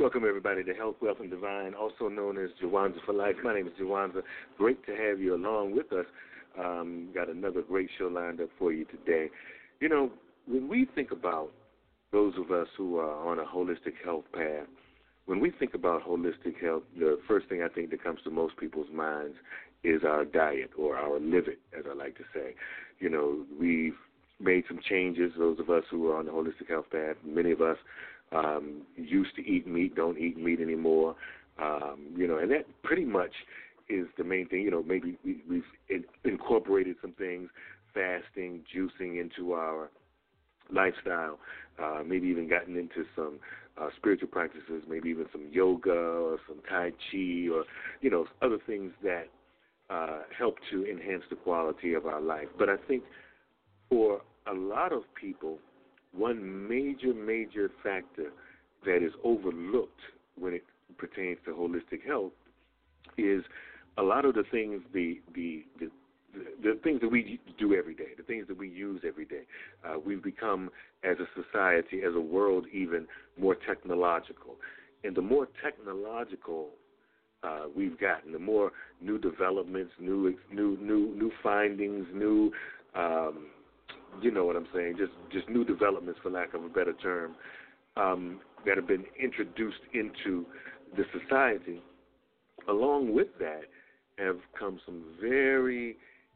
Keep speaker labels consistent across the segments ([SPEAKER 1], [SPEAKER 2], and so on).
[SPEAKER 1] Welcome, everybody, to Health, Wealth, and Divine, also known as Jawanza for Life. My name is Jawanza. Great to have you along with us. Got another great show lined up for you today. You know, when we think about those of us who are on a holistic health path, when we think about holistic health, the first thing I think that comes to most people's minds is our diet, or our live it, as I like to say. You know, we've made some changes, those of us who are on the holistic health path. Many of us used to eat meat, don't eat meat anymore, and that pretty much is the main thing. You know, maybe we've incorporated some things, fasting, juicing into our lifestyle, maybe even gotten into some spiritual practices, maybe even some yoga or some Tai Chi or, other things that help to enhance the quality of our life. But I think for a lot of people, one major factor that is overlooked when it pertains to holistic health is a lot of the things, the things that we do every day, the things that we use every day. We've become, as a society, as a world, even more technological. And the more technological we've gotten, the more new developments, new findings, new you know what I'm saying, just new developments, for lack of a better term, that have been introduced into the society. Along with that have come some very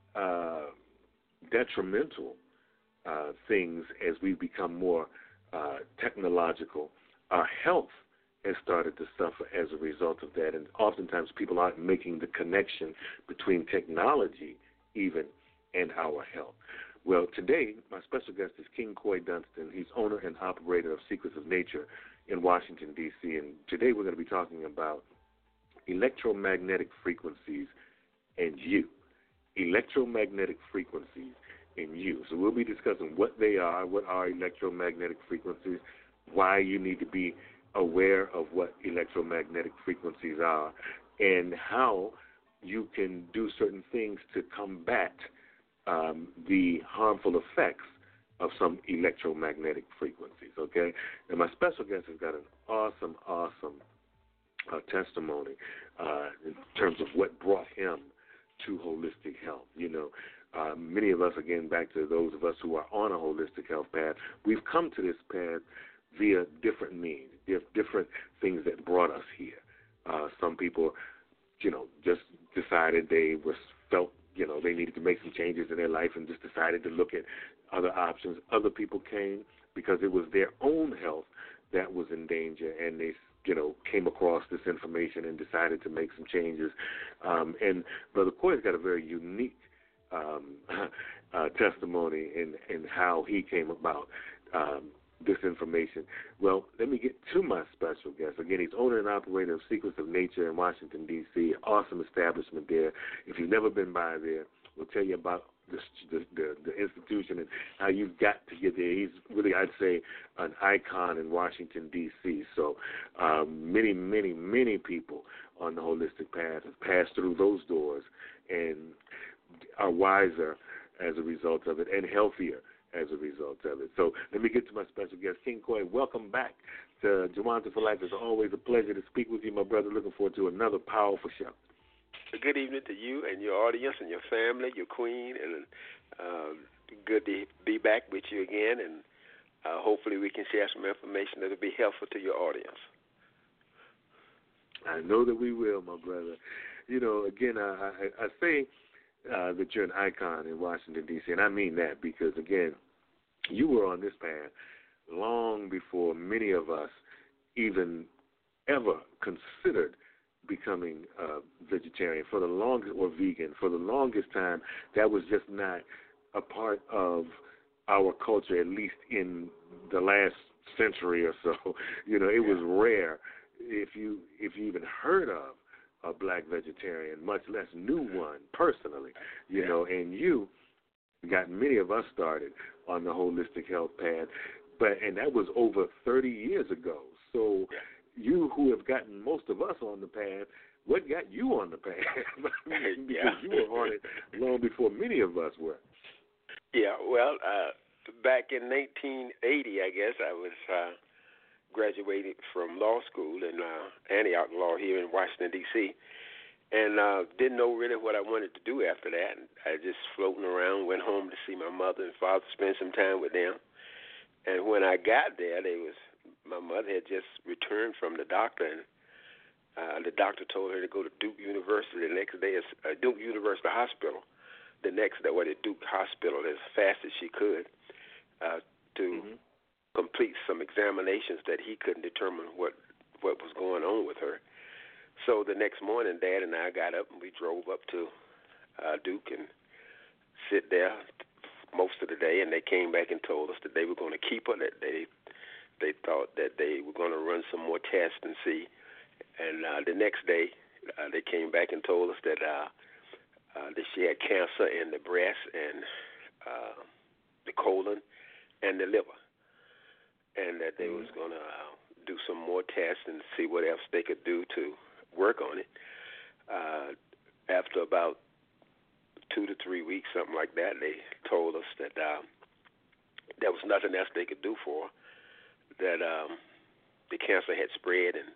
[SPEAKER 1] detrimental things as we've become more technological. Our health has started to suffer as a result of that, and oftentimes people aren't making the connection between technology even and our health. Well, today, my special guest is King Koy Dunston. He's owner and operator of Secrets of Nature in Washington, D.C., and today we're going to be talking about electromagnetic frequencies and you. Electromagnetic frequencies and you. So we'll be discussing what they are, what are electromagnetic frequencies, why you need to be aware of what electromagnetic frequencies are, and how you can do certain things to combat the harmful effects of some electromagnetic frequencies, okay? And my special guest has got an awesome testimony in terms of what brought him to holistic health. Many of us, again, back to those of us who are on a holistic health path, we've come to this path via different means, different things that brought us here. Some people, just decided felt they needed to make some changes in their life and just decided to look at other options. Other people came because it was their own health that was in danger, and they came across this information and decided to make some changes. And Brother Koy's got a very unique testimony in how he came about this information. Well, let me get to my special guest. Again, he's owner and operator of Secrets of Nature in Washington, D.C., awesome establishment there. If you've never been by there, we'll tell you about the institution and how you've got to get there. He's really, I'd say, an icon in Washington, D.C. So many people on the holistic path have passed through those doors and are wiser as a result of it and healthier as a result of it. So let me get to my special guest, King Koy. Welcome back to Jawanza for Life. It's always a pleasure to speak with you, my brother. Looking forward to another powerful show.
[SPEAKER 2] Good evening to you and your audience and your family, your queen, and good to be back with you again, and hopefully we can share some information that will be helpful to your audience.
[SPEAKER 1] I know that we will, my brother. Again, I say that you're an icon in Washington, D.C., and I mean that because, again, you were on this path long before many of us even ever considered becoming vegetarian for the longest, or vegan. For the longest time, that was just not a part of our culture, at least in the last century or so. It was rare if you even heard of a black vegetarian, much less knew one personally, and you got many of us started on the holistic health path, and that was over 30 years ago. So you who have gotten most of us on the path, what got you on the path? Because you were on it long before many of us were.
[SPEAKER 2] Yeah, well, back in 1980, I guess, I was graduated from law school in Antioch Law here in Washington, D.C., and didn't know really what I wanted to do after that. I just floating around, went home to see my mother and father, spend some time with them. And when I got there, my mother had just returned from the doctor, and the doctor told her to go to Duke University the next day, Duke University Hospital, the next day, or the Duke Hospital, as fast as she could, to complete some examinations that he couldn't determine what was going on with her. So the next morning, Dad and I got up and we drove up to Duke and sit there most of the day. And they came back and told us that they were going to keep her. That they thought that they were going to run some more tests and see. And the next day, they came back and told us that she had cancer in the breast and the colon and the liver, and that they was going to do some more tests and see what else they could do to work on it. After about 2 to 3 weeks, something like that, they told us that there was nothing else they could do for her, that the cancer had spread and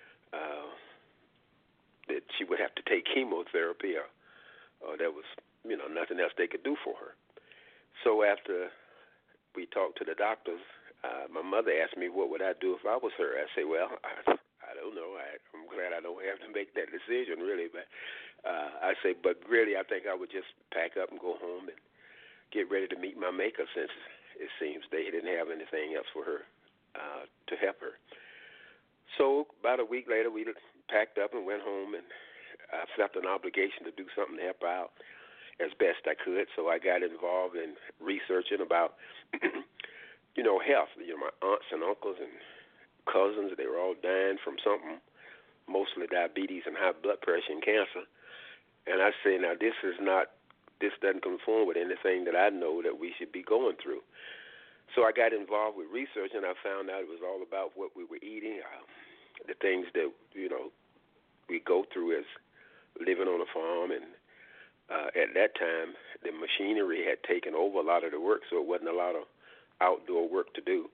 [SPEAKER 2] that she would have to take chemotherapy, or there was nothing else they could do for her. So after we talked to the doctors, my mother asked me what would I do if I was her. I said, well, I don't know. I'm glad I don't have to make that decision, really. But I say, but really, I think I would just pack up and go home and get ready to meet my maker, since it seems they didn't have anything else for her to help her. So about a week later, we packed up and went home, and I felt an obligation to do something to help her out as best I could. So I got involved in researching about, health. My aunts and uncles and cousins, they were all dying from something, mostly diabetes and high blood pressure and cancer. And I say, now this doesn't conform with anything that I know that we should be going through. So I got involved with research, and I found out it was all about what we were eating, the things that, we go through as living on a farm. And at that time, the machinery had taken over a lot of the work, so it wasn't a lot of outdoor work to do.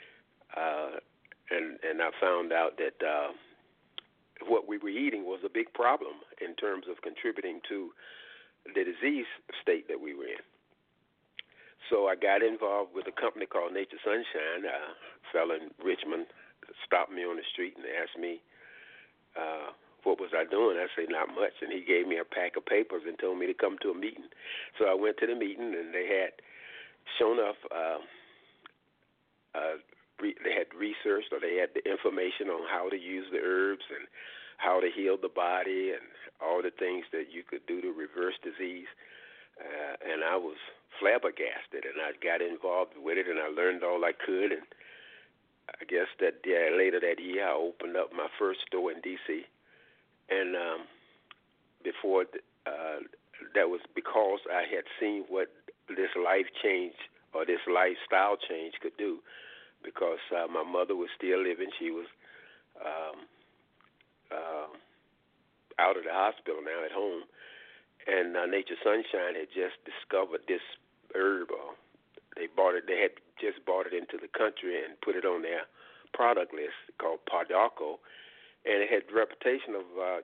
[SPEAKER 2] And I found out that what we were eating was a big problem in terms of contributing to the disease state that we were in. So I got involved with a company called Nature Sunshine. A fellow in Richmond stopped me on the street and asked me what was I doing. I said, not much. And he gave me a pack of papers and told me to come to a meeting. So I went to the meeting, and they had shown enough they had researched, or they had the information on how to use the herbs and how to heal the body and all the things that you could do to reverse disease. And I was flabbergasted, and I got involved with it, and I learned all I could. And I guess that later that year, I opened up my first store in D.C. And before that was because I had seen what this life change or this lifestyle change could do. Because my mother was still living. She was out of the hospital now, at home. And Nature Sunshine had just discovered this herb. They had just bought it into the country and put it on their product list called Pardalco. And it had the reputation of,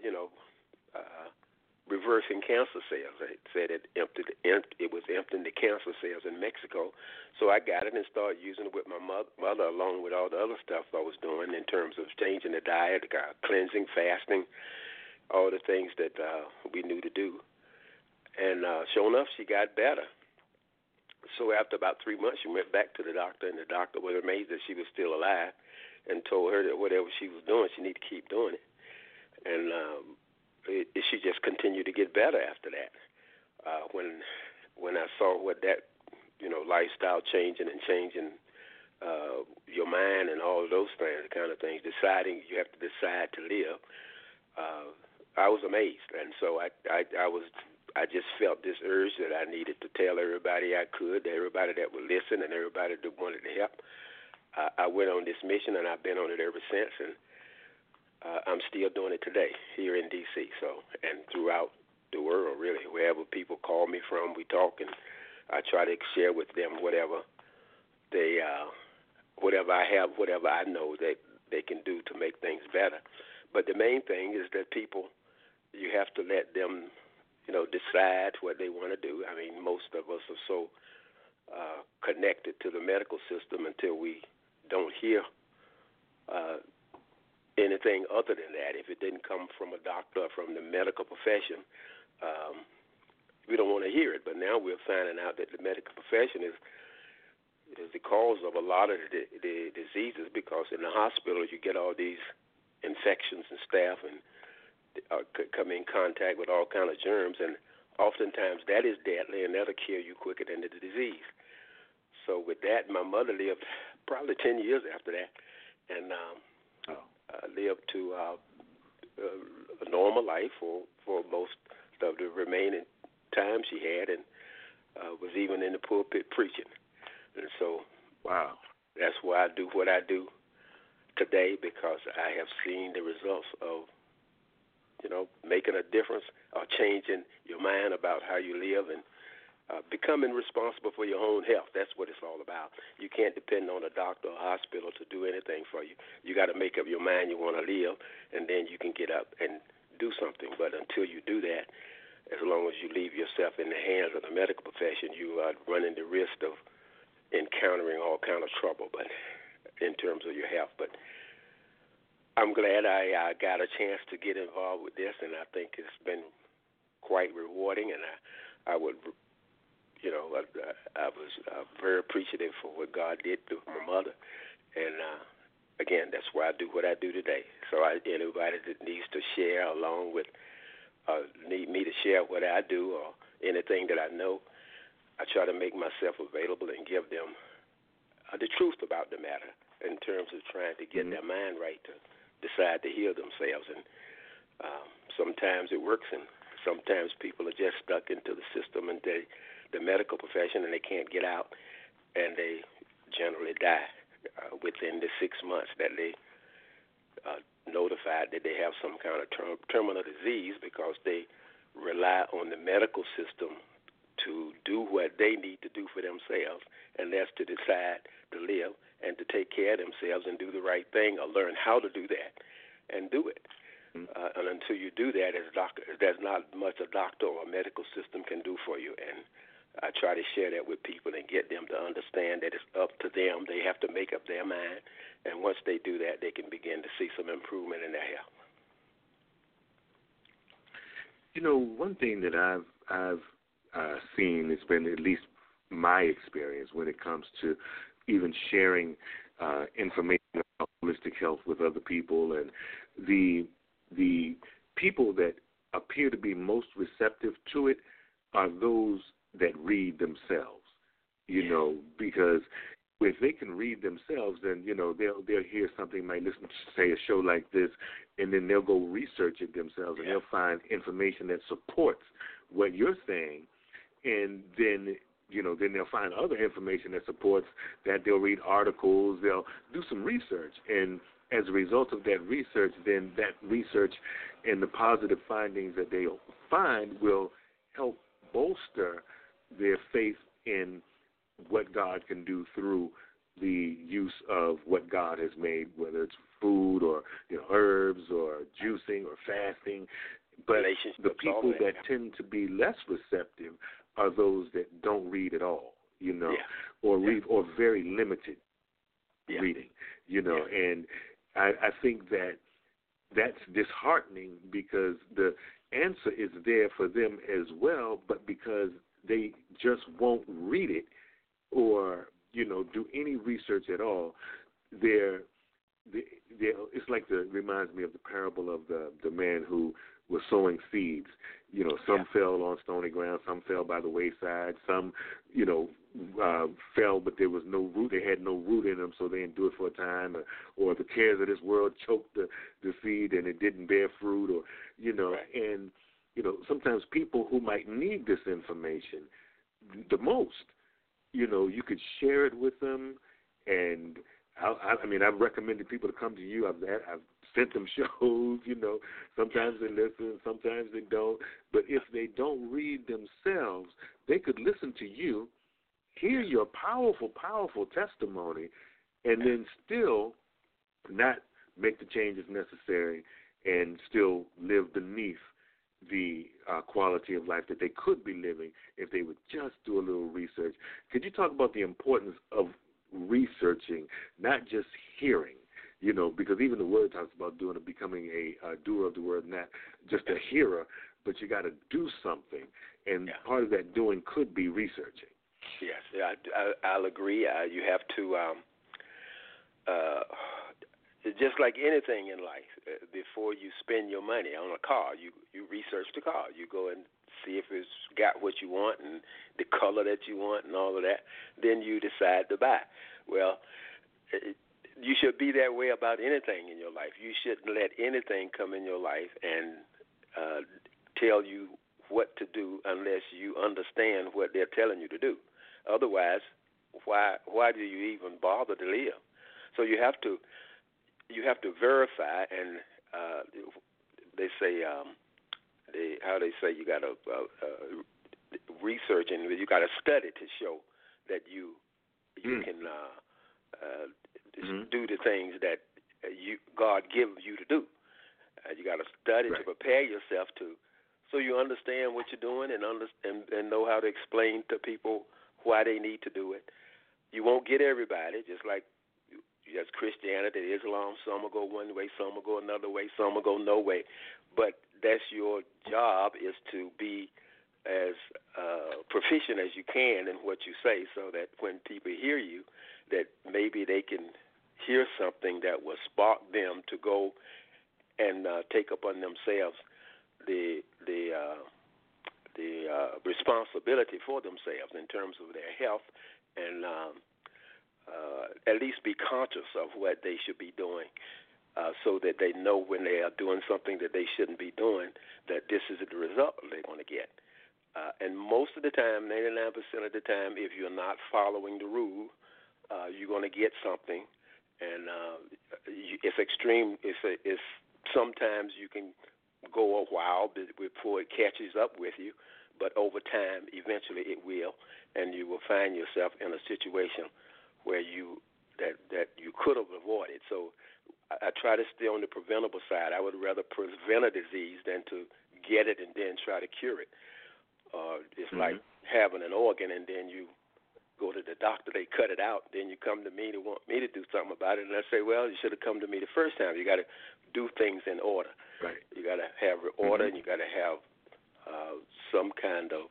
[SPEAKER 2] reversing cancer cells. It said it was emptying the cancer cells in Mexico. So I got it and started using it with my mother, along with all the other stuff I was doing in terms of changing the diet, cleansing, fasting, all the things that we knew to do. And sure enough, she got better. So after about 3 months, she went back to the doctor, and the doctor was amazed that she was still alive and told her that whatever she was doing, she needed to keep doing it. And she just continued to get better after that. When I saw what that, lifestyle changing and changing your mind and all of those things, the kind of things, deciding you have to decide to live, I was amazed. And so I just felt this urge that I needed to tell everybody I could, everybody that would listen, and everybody that wanted to help. I went on this mission, and I've been on it ever since, and I'm still doing it today here in D.C. And throughout the world, really, wherever people call me from, we talk, and I try to share with them whatever I have, whatever I know that they can do to make things better. But the main thing is that people, you have to let them, decide what they want to do. I mean, most of us are so connected to the medical system until we don't hear anything other than that. If it didn't come from a doctor or from the medical profession, we don't want to hear it. But now we're finding out that the medical profession is the cause of a lot of the diseases, because in the hospital you get all these infections and stuff, and come in contact with all kind of germs, and oftentimes that is deadly, and that'll kill you quicker than the disease. So with that, my mother lived probably 10 years after that, and lived to a normal life for most of the remaining time she had, and was even in the pulpit preaching. And so
[SPEAKER 1] wow,
[SPEAKER 2] that's why I do what I do today, because I have seen the results of, making a difference or changing your mind about how you live, and becoming responsible for your own health. That's what it's all about. You can't depend on a doctor or hospital to do anything for you. You got to make up your mind you want to live, and then you can get up and do something. But until you do that, as long as you leave yourself in the hands of the medical profession, you are running the risk of encountering all kind of trouble, but in terms of your health. But I'm glad I got a chance to get involved with this, and I think it's been quite rewarding, and I would, I was very appreciative for what God did through my mother, and again, that's why I do what I do today. So anybody that needs to share along with, need me to share what I do or anything that I know, I try to make myself available and give them the truth about the matter in terms of trying to get their mind right to decide to heal themselves. And sometimes it works, and sometimes people are just stuck into the system and the medical profession, and they can't get out, and they generally die within the 6 months that they notified that they have some kind of terminal disease, because they rely on the medical system to do what they need to do for themselves, and that's to decide to live and to take care of themselves and do the right thing, or learn how to do that and do it. And until you do that, there's not much a doctor or a medical system can do for you. And I try to share that with people and get them to understand that it's up to them. They have to make up their mind, and once they do that, they can begin to see some improvement in their health.
[SPEAKER 1] One thing that I've seen, it's been at least my experience when it comes to even sharing information about holistic health with other people, and the people that appear to be most receptive to it are those that read themselves, because if they can read themselves, then, they'll hear something, might listen to, say, a show like this, and then they'll go research it themselves, and they'll find information that supports what you're saying, and then, then they'll find other information that supports that. They'll read articles, they'll do some research, and as a result of that research, then that research and the positive findings that they'll find will help bolster their faith in what God can do through the use of what God has made, whether it's food or herbs or juicing or fasting. But the people that tend to be less receptive are those that don't read at all, or read or very limited reading, and I think that's disheartening, because the answer is there for them as well, but because they just won't read it or, do any research at all, it's like reminds me of the parable of the man who was sowing seeds. Some fell on stony ground, some fell by the wayside, some, fell, but there was no root. They had no root in them, so they didn't do it for a time, or the cares of this world choked the seed and it didn't bear fruit, or, and, sometimes people who might need this information the most, you could share it with them, and I've recommended people to come to you. I've sent them shows, sometimes they listen, sometimes they don't. But if they don't read themselves, they could listen to you, hear your powerful, powerful testimony, and then still not make the changes necessary, and still live beneath the quality of life that they could be living if they would just do a little research. Could you talk about the importance of researching, not just hearing? Because even the word talks about becoming a doer of the word, not just a hearer, but you got to do something. And part of that doing could be researching.
[SPEAKER 2] Yes, I'll agree. You have to, just like anything in life, before you spend your money on a car, you research the car. You go and see if it's got what you want and the color that you want and all of that. Then you decide to buy. Well, you should be that way about anything in your life. You shouldn't let anything come in your life and tell you what to do unless you understand what they're telling you to do. Otherwise, why do you even bother to live? So you have to verify, and they say you got to research, and you got to study to show that you can do the things that God gives you to do. You got to study to prepare yourself so you understand what you're doing and know how to explain to people why they need to do it. You won't get everybody, just like as Christianity, Islam, some will go one way, some will go another way, some will go no way. But that's your job, is to be as proficient as you can in what you say, so that when people hear you, that maybe they can hear something that will spark them to go and take upon themselves the responsibility for themselves in terms of their health, and at least be conscious of what they should be doing, so that they know when they are doing something that they shouldn't be doing, that this is the result they're going to get. And most of the time, 99% of the time, if you're not following the rule, you're going to get something. And it's extreme. It's sometimes you can go a while before it catches up with you, but over time, eventually it will, and you will find yourself in a situation where that you could have avoided. So I try to stay on the preventable side. I would rather prevent a disease than to get it and then try to cure it. It's like having an organ and then you go to the doctor, they cut it out, then you come to me to want me to do something about it, and I say, well, you should have come to me the first time. You got to do things in order.
[SPEAKER 1] Right.
[SPEAKER 2] You got to have order, and you got to have some kind of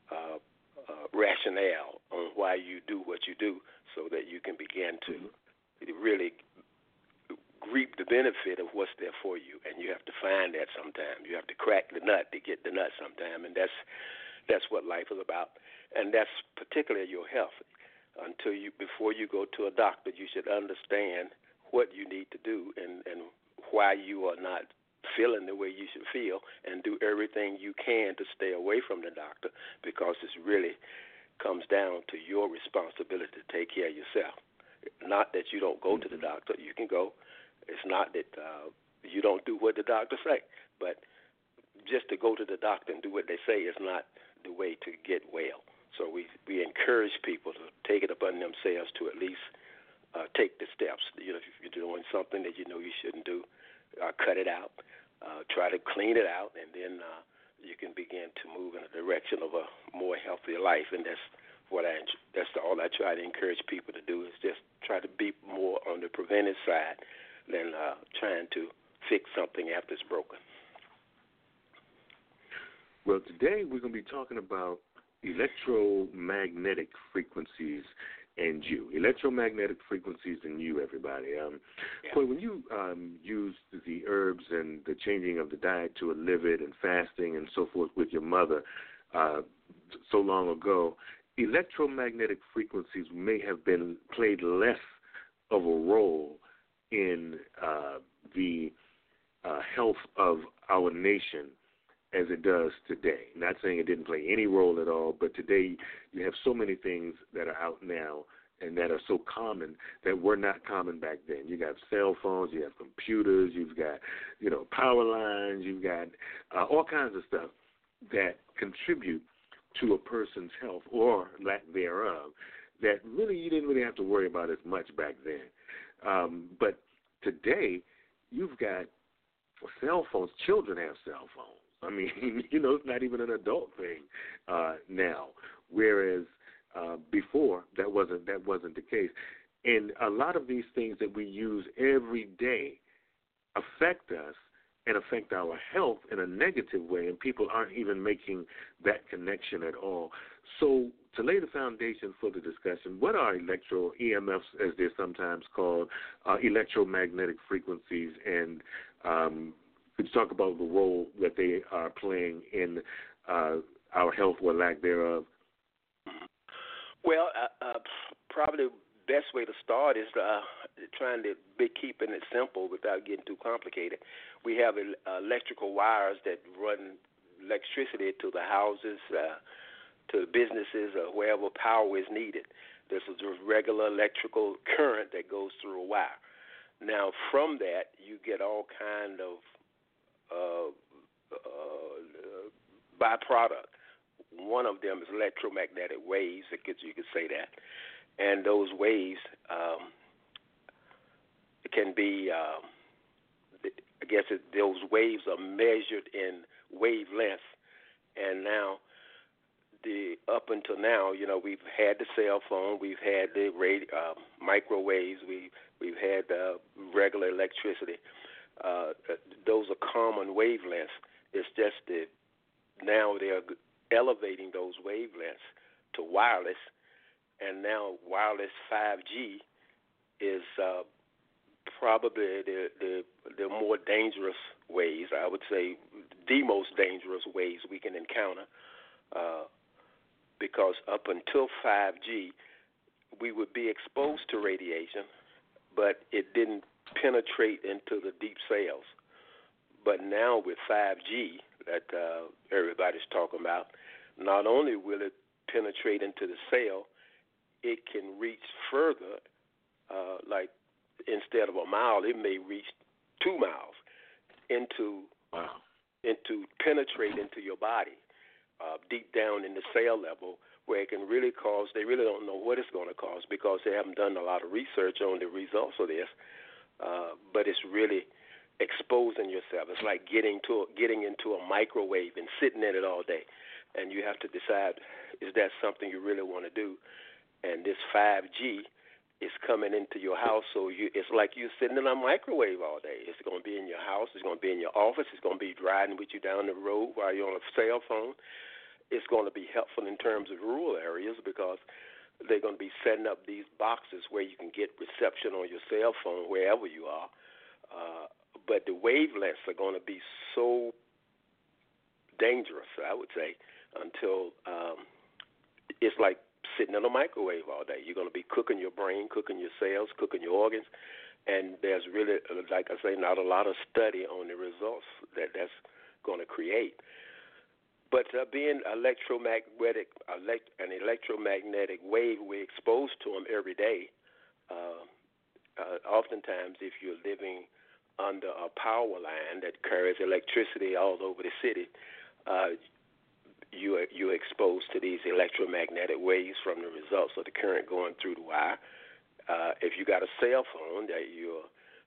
[SPEAKER 2] rationale on why you do what you do, so that you can begin to really reap the benefit of what's there for you. And you have to find that sometime. You have to crack the nut to get the nut sometime, and that's what life is about. And that's particularly your health. Before you go to a doctor, you should understand what you need to do and why you are not feeling the way you should feel, and do everything you can to stay away from the doctor, because it really comes down to your responsibility to take care of yourself. Not that you don't go to the doctor. You can go. It's not that you don't do what the doctor say, but just to go to the doctor and do what they say is not the way to get well. So we encourage people to take it upon themselves to at least take the steps. If you're doing something that you know you shouldn't do, cut it out, try to clean it out, and then you can begin to move in a direction of a more healthier life. And that's all I try to encourage people to do, is just try to be more on the preventive side than trying to fix something after it's broken.
[SPEAKER 1] Well, today we're going to be talking about electromagnetic frequencies and you. Electromagnetic frequencies and you, everybody. Boy, when you used the herbs and the changing of the diet to a livid and fasting and so forth with your mother so long ago, electromagnetic frequencies may have played less of a role in the health of our nation as it does today. Not saying it didn't play any role at all, but today you have so many things that are out now and that are so common that were not common back then. You got cell phones, you have computers, you've got, power lines, you've got all kinds of stuff that contribute to a person's health or lack thereof that really you didn't really have to worry about as much back then. But today you've got cell phones. Children have cell phones. I mean, it's not even an adult thing now. Whereas before, that wasn't the case. And a lot of these things that we use every day affect us and affect our health in a negative way, and people aren't even making that connection at all. So to lay the foundation for the discussion, what are EMFs, as they're sometimes called, electromagnetic frequencies, and could you talk about the role that they are playing in our health or lack thereof?
[SPEAKER 2] Well, probably the best way to start is trying to be keeping it simple without getting too complicated. We have electrical wires that run electricity to the houses, to the businesses, or wherever power is needed. There's a regular electrical current that goes through a wire. Now, from that, you get all kind of byproduct. One of them is electromagnetic waves, you could say that. And those waves can be, those waves are measured in wavelengths. And now, up until now, we've had the cell phone, we've had the microwaves, we've had regular electricity. Those are common wavelengths. It's just that now they're elevating those wavelengths to wireless, and now wireless 5G is probably the more dangerous ways. I would say the most dangerous ways we can encounter, because up until 5G, we would be exposed to radiation, but it didn't penetrate into the deep cells. But now with 5G that everybody's talking about, not only will it penetrate into the cell, it can reach further, like instead of a mile, it may reach 2 miles into penetrate into your body, deep down in the cell level, where it can really cause, they really don't know what it's going to cause because they haven't done a lot of research on the results of this, but it's really exposing yourself. It's like getting into a microwave and sitting in it all day, and you have to decide, is that something you really want to do? And this 5G is coming into your house, so it's like you're sitting in a microwave all day. It's going to be in your house. It's going to be in your office. It's going to be riding with you down the road while you're on a cell phone. It's going to be helpful in terms of rural areas because they're going to be setting up these boxes where you can get reception on your cell phone wherever you are. But the wavelengths are going to be so dangerous, I would say, until it's like sitting in a microwave all day. You're going to be cooking your brain, cooking your cells, cooking your organs, and there's really, like I say, not a lot of study on the results that's going to create. But being an electromagnetic wave, we're exposed to them every day. Oftentimes, if you're living under a power line that carries electricity all over the city, you're exposed to these electromagnetic waves from the results of the current going through the wire. If you got a cell phone, that you're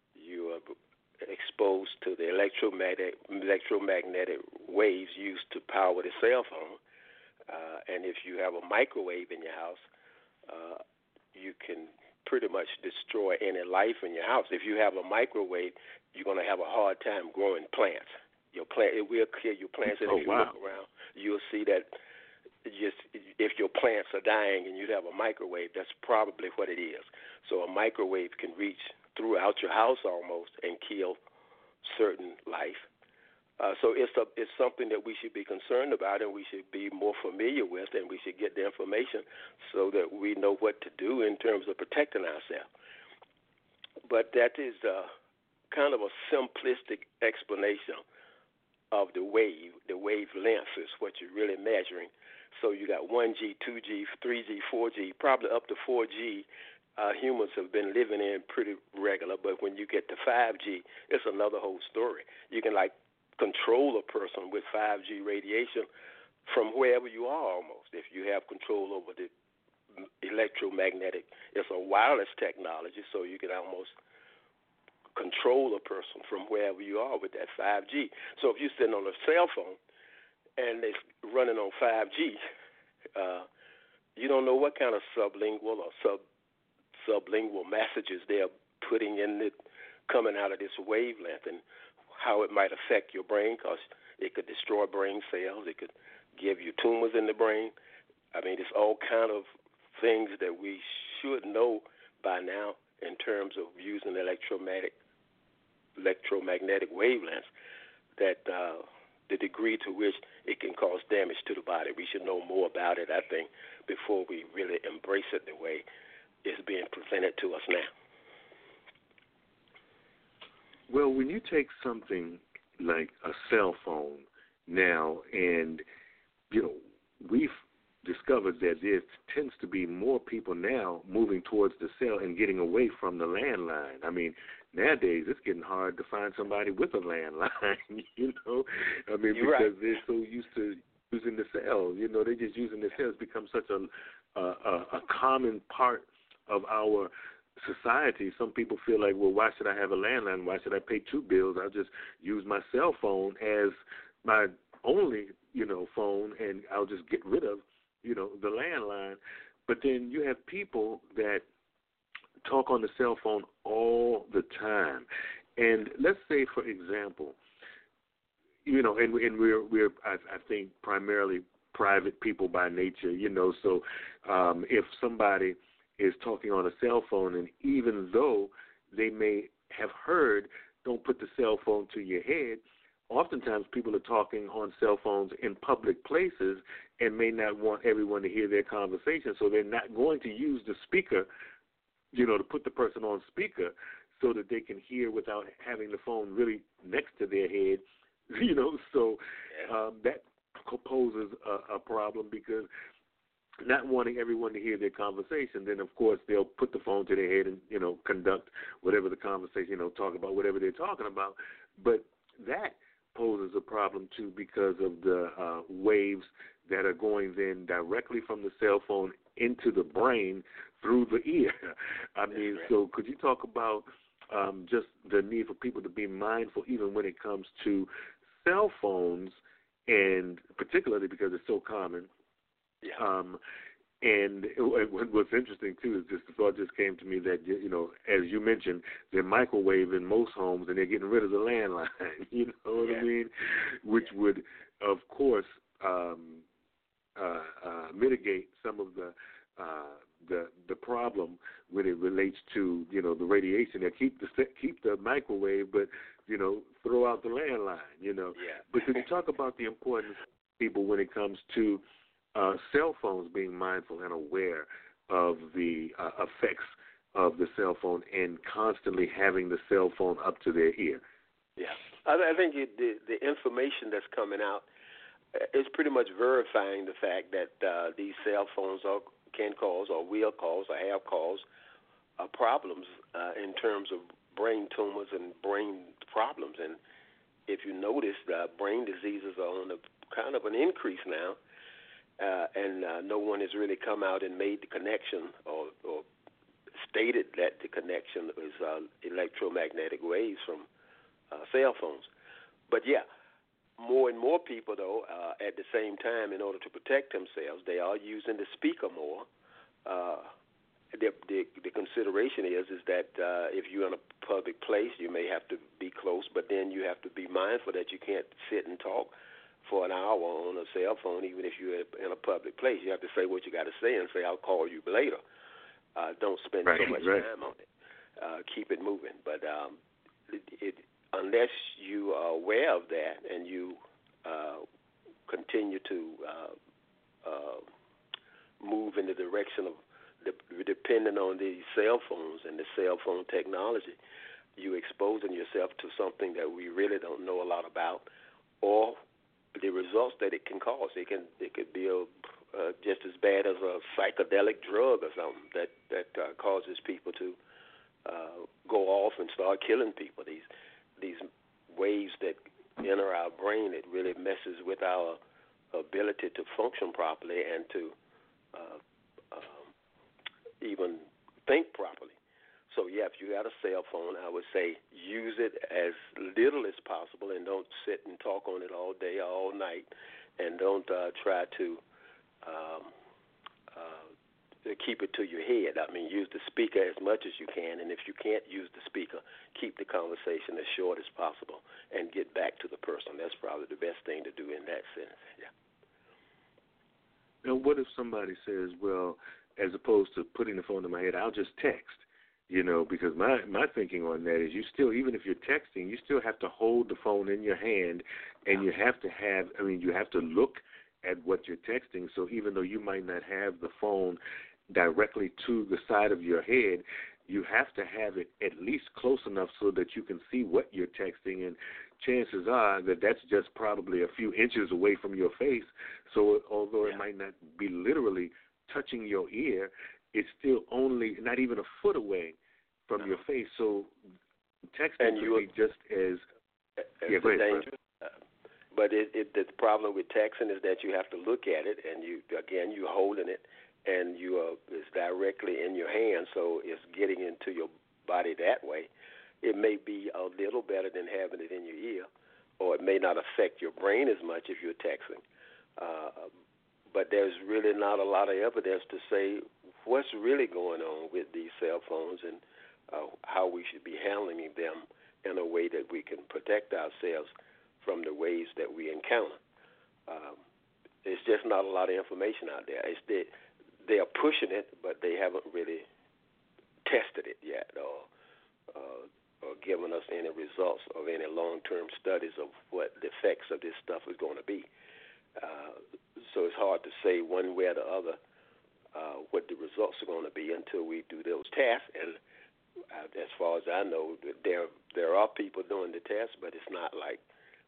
[SPEAKER 2] exposed to the electromagnetic waves used to power the cell phone. And if you have a microwave in your house, you can pretty much destroy any life in your house. If you have a microwave, you're going to have a hard time growing plants. It will kill your plants. And if you look around, you'll see that just if your plants are dying and you have a microwave, that's probably what it is. So a microwave can reach throughout your house almost and kill certain life. So it's something that we should be concerned about and we should be more familiar with, and we should get the information so that we know what to do in terms of protecting ourselves. But that is kind of a simplistic explanation of the wave. The wavelength is what you're really measuring. So you got 1G, 2G, 3G, 4G, probably up to 4G. Humans have been living in pretty regular, but when you get to 5G, it's another whole story. You can control a person with 5G radiation from wherever you are almost. If you have control over the electromagnetic, it's a wireless technology, so you can almost control a person from wherever you are with that 5G. So if you're sitting on a cell phone and it's running on 5G, you don't know what kind of sublingual or sublingual messages they're putting in it, coming out of this wavelength, and how it might affect your brain, because it could destroy brain cells. It could give you tumors in the brain. I mean, it's all kind of things that we should know by now in terms of using electromagnetic wavelengths, that the degree to which it can cause damage to the body. We should know more about it, I think, before we really embrace it the way it's being presented to us now.
[SPEAKER 1] Well, when you take something like a cell phone now, and, we've discovered that there tends to be more people now moving towards the cell and getting away from the landline. I mean, nowadays it's getting hard to find somebody with a landline, I mean,
[SPEAKER 2] You're
[SPEAKER 1] because
[SPEAKER 2] right.
[SPEAKER 1] they're so used to using the cell. They're just using the cell. It's become such a common part of our society. Some people feel like, well, why should I have a landline? Why should I pay two bills? I'll just use my cell phone as my only, phone, and I'll just get rid of, the landline. But then you have people that talk on the cell phone all the time. And let's say, for example, and we're I think primarily private people by nature, so if somebody is talking on a cell phone, and even though they may have heard, don't put the cell phone to your head, oftentimes people are talking on cell phones in public places and may not want everyone to hear their conversation, so they're not going to use the speaker, to put the person on speaker so that they can hear without having the phone really next to their head, so that poses a problem, because not wanting everyone to hear their conversation, then of course they'll put the phone to their head and, conduct whatever the conversation, talk about whatever they're talking about. But that poses a problem too, because of the waves that are going then directly from the cell phone into the brain through the ear. I mean, so could you talk about just the need for people to be mindful, even when it comes to cell phones, and particularly because it's so common?
[SPEAKER 2] Yeah.
[SPEAKER 1] And what's interesting too is just the thought just came to me that, as you mentioned, they're microwave in most homes, and they're getting rid of the landline. You know what I mean? Which would, of course, mitigate some of the problem when it relates to the radiation. They keep the microwave, but throw out the landline.
[SPEAKER 2] Yeah.
[SPEAKER 1] But could you talk about the importance of people when it comes to cell phones being mindful and aware of the effects of the cell phone, and constantly having the cell phone up to their ear?
[SPEAKER 2] Yeah, I think the information that's coming out is pretty much verifying the fact that these cell phones can cause, or will cause, or have caused problems in terms of brain tumors and brain problems. And if you notice, brain diseases are on a kind of an increase now. And no one has really come out and made the connection or stated that the connection is electromagnetic waves from cell phones. But, more and more people, though, at the same time, in order to protect themselves, they are using the speaker more. The consideration is that if you're in a public place, you may have to be close, but then you have to be mindful that you can't sit and talk for an hour on a cell phone, even if you're in a public place. You have to say what you got to say and say, I'll call you later. Don't spend so much time on it. Keep it moving. But unless you are aware of that and you continue to move in the direction of depending on these cell phones and the cell phone technology, you're exposing yourself to something that we really don't know a lot about, or the results that it can cause. It could be just as bad as a psychedelic drug or something that causes people to go off and start killing people. These waves that enter our brain, it really messes with our ability to function properly and to even think properly. So, yeah, if you got a cell phone, I would say use it as little as possible, and don't sit and talk on it all day or all night, and don't try to keep it to your head. I mean, use the speaker as much as you can, and if you can't use the speaker, keep the conversation as short as possible and get back to the person. That's probably the best thing to do in that sense. Yeah.
[SPEAKER 1] Now, what if somebody says, well, as opposed to putting the phone in my head, I'll just text, because my thinking on that is you still, even if you're texting, you still have to hold the phone in your hand, and you have to look at what you're texting. So even though you might not have the phone directly to the side of your head, you have to have it at least close enough so that you can see what you're texting, and chances are that that's just probably a few inches away from your face. So although it might not be literally touching your ear, it's still only not even a foot away from your face. So texting could be just as go ahead,
[SPEAKER 2] dangerous. But the problem with texting is that you have to look at it, and you're holding it, and it's directly in your hand, so it's getting into your body that way. It may be a little better than having it in your ear, or it may not affect your brain as much if you're texting. But there's really not a lot of evidence to say what's really going on with these cell phones and how we should be handling them in a way that we can protect ourselves from the ways that we encounter. It's just not a lot of information out there. They are pushing it, but they haven't really tested it yet or given us any results of any long-term studies of what the effects of this stuff is going to be. So it's hard to say one way or the other what the results are going to be until we do those tests. And as far as I know, there are people doing the tests, but it's not like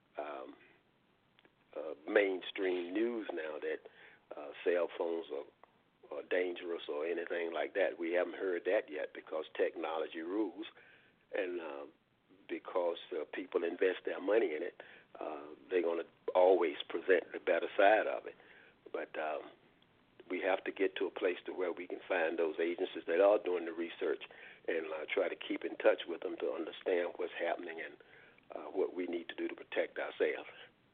[SPEAKER 2] mainstream news now that cell phones are dangerous or anything like that. We haven't heard that yet because technology rules, and because people invest their money in it, they're going to always present the better side of it. But we have to get to a place to where we can find those agencies that are doing the research and try to keep in touch with them to understand what's happening and what we need to do to protect ourselves.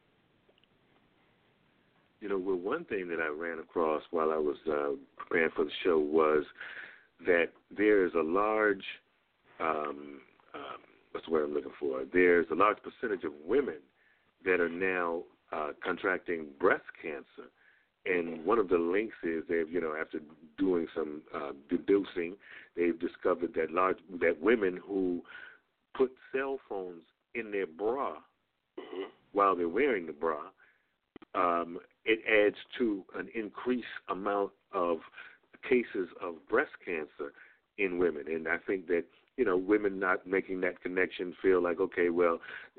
[SPEAKER 1] Well, one thing that I ran across while I was preparing for the show was that there is a large, what's the word I'm looking for? There's a large percentage of women that are now contracting breast cancer. And one of the links is they've, after doing some deducing, they've discovered that women who put cell phones in their bra while they're wearing the bra, it adds to an increased amount of cases of breast cancer in women. And I think that, women not making that connection feel like, okay, well,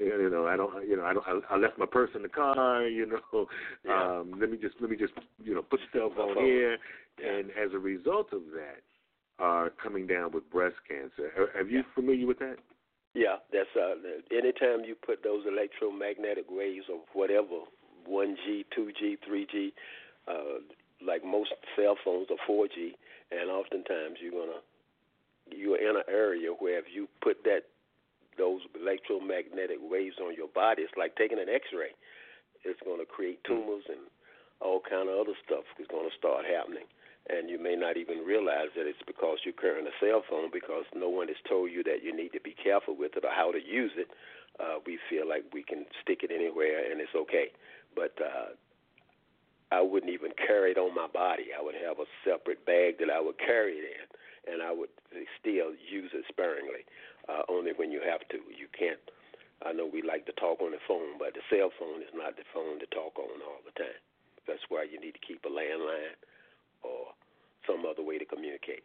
[SPEAKER 1] I left my purse in the car, let me just, put the cell phone here. And as a result of that, are coming down with breast cancer. Are you familiar with that?
[SPEAKER 2] Yeah, that's anytime you put those electromagnetic waves of whatever, 1G, 2G, 3G, like most cell phones are 4G, and oftentimes you're in an area where if you put those electromagnetic waves on your body, it's like taking an X-ray. It's going to create tumors and all kind of other stuff is going to start happening. And you may not even realize that it's because you're carrying a cell phone, because no one has told you that you need to be careful with it or how to use it. We feel like we can stick it anywhere and it's okay. But I wouldn't even carry it on my body. I would have a separate bag that I would carry it in, and I would still use it sparingly, only when you have to. You can't. I know we like to talk on the phone, but the cell phone is not the phone to talk on all the time. That's why you need to keep a landline or some other way to communicate.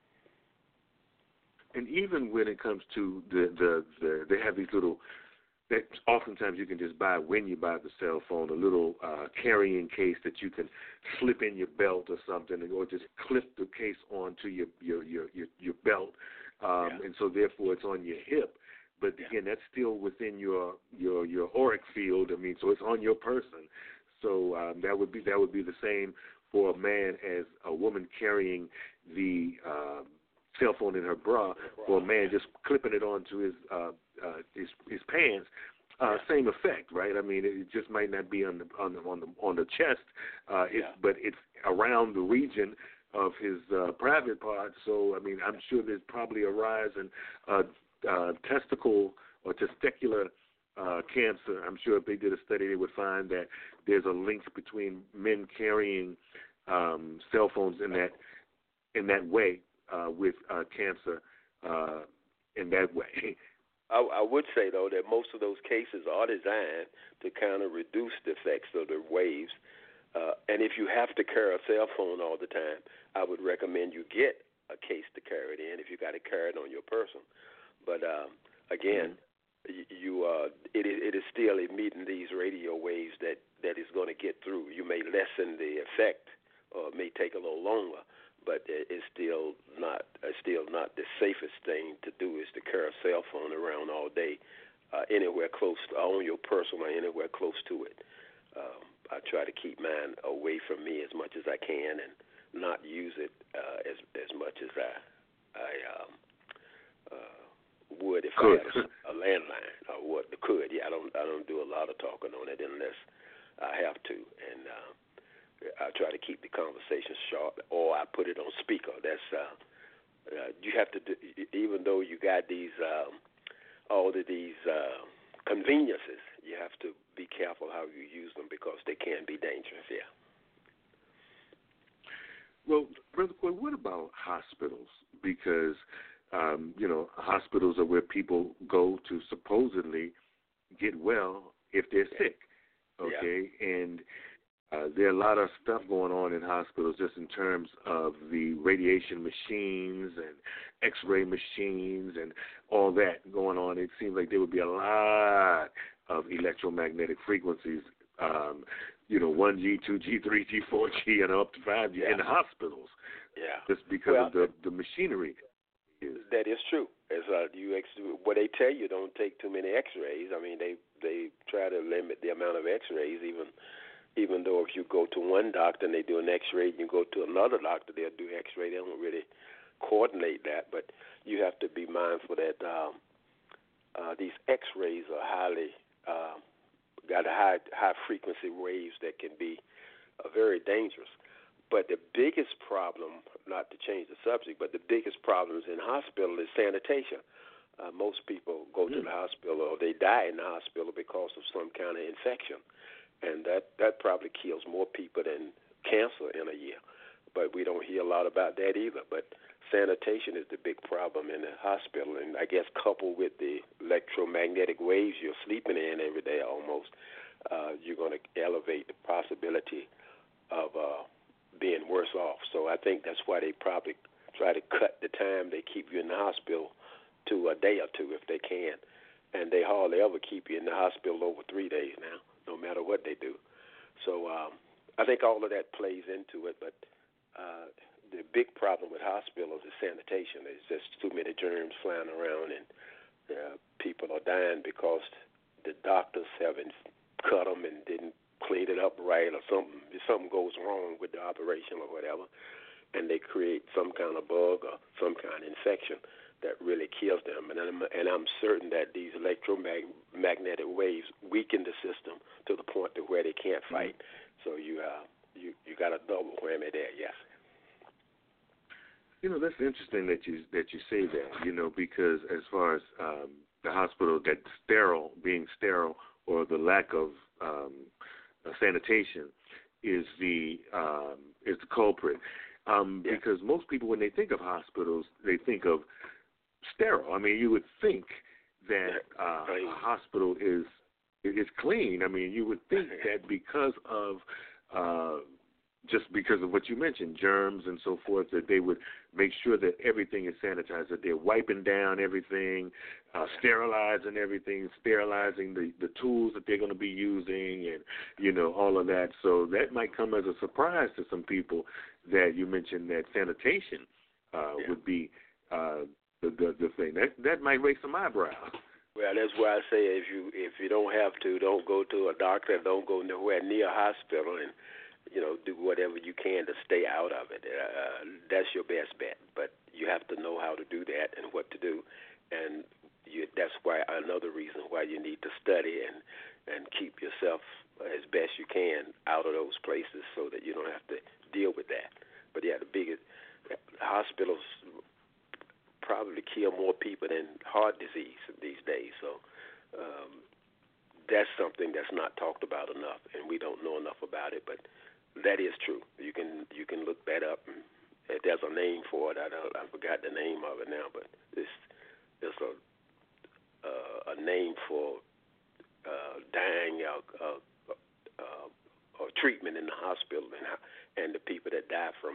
[SPEAKER 1] And even when it comes to they have these little, that oftentimes you can just buy when you buy the cell phone, a little carrying case that you can slip in your belt or something, or just clip the case onto your belt, and so therefore it's on your hip. But again, that's still within your auric field. I mean, so it's on your person. So that would be the same for a man as a woman carrying the cell phone in her bra, or a man just clipping it onto his pants. Same effect, right? I mean, it just might not be on the chest, but it's around the region of his private part. So, I mean, I'm sure there's probably a rise in testicle or testicular cancer. I'm sure if they did a study, they would find that there's a link between men carrying cell phones in that way with cancer in that way.
[SPEAKER 2] I would say, though, that most of those cases are designed to kind of reduce the effects of the waves. And if you have to carry a cell phone all the time, I would recommend you get a case to carry it in if you got to carry it on your person. But, again, it is still emitting these radio waves that is going to get through. You may lessen the effect or it may take a little longer, but it's still not the safest thing to do is to carry a cell phone around all day, anywhere close on your person or anywhere close to it. I try to keep mine away from me as much as I can and not use it as much as I would if I had a landline or what could. Yeah, I don't do a lot of talking on it unless I have to, and I try to keep the conversation short, or I put it on speaker. That's you have to do, even though you got these all of these conveniences, you have to be careful how you use them because they can be dangerous. Yeah.
[SPEAKER 1] Well, Brother Coy, what about hospitals? Because hospitals are where people go to supposedly get well if they're sick. Okay, and there are a lot of stuff going on in hospitals just in terms of the radiation machines and X-ray machines and all that going on. It seems like there would be a lot of electromagnetic frequencies, 1G, 2G, 3G, 4G, and up to 5G in the hospitals. Yeah. Just because of the machinery.
[SPEAKER 2] That is true. As what they tell you, don't take too many X-rays. I mean, they try to limit the amount of X-rays, even though if you go to one doctor and they do an X-ray, you go to another doctor, they'll do X-ray. They don't really coordinate that, but you have to be mindful that these X-rays are got a high frequency waves that can be very dangerous. But the biggest problem, not to change the subject, but the biggest problems in hospital is sanitation. Most people go to the hospital or they die in the hospital because of some kind of infection. And that probably kills more people than cancer in a year. But we don't hear a lot about that either. But sanitation is the big problem in the hospital. And I guess coupled with the electromagnetic waves you're sleeping in every day almost, you're going to elevate the possibility of being worse off. So I think that's why they probably try to cut the time they keep you in the hospital to a day or two if they can. And they hardly ever keep you in the hospital over 3 days now, no matter what they do. So I think all of that plays into it, but the big problem with hospitals is sanitation. There's just too many germs flying around, and people are dying because the doctors haven't cut them and didn't clean it up right, or something goes wrong with the operation or whatever, and they create some kind of bug or some kind of infection that really kills them. And I'm certain that these electromagnetic waves weaken the system to the point to where they can't fight. So you got a double whammy there, yes.
[SPEAKER 1] That's interesting that you say that, because as far as the hospital that's being sterile, or the lack of sanitation is the culprit. Because most people, when they think of hospitals, they think of sterile. I mean, you would think that a hospital is clean. I mean, you would think that because of what you mentioned, germs and so forth, that they would make sure that everything is sanitized, that they're wiping down everything, sterilizing everything, sterilizing the tools that they're going to be using, and, all of that. So that might come as a surprise to some people that you mentioned that sanitation would be the thing. That might raise some eyebrows.
[SPEAKER 2] Well, that's why I say if you don't have to, don't go to a doctor, don't go nowhere near a hospital, and do whatever you can to stay out of it. That's your best bet. But you have to know how to do that and what to do, and that's why another reason why you need to study and keep yourself as best you can out of those places so that you don't have to deal with that. But yeah, the biggest hospitals probably kill more people than heart disease these days. So that's something that's not talked about enough, and we don't know enough about it. But that is true. You can look that up. And there's a name for it. I forgot the name of it now, but there's a name for dying or treatment in the hospital and the people that die from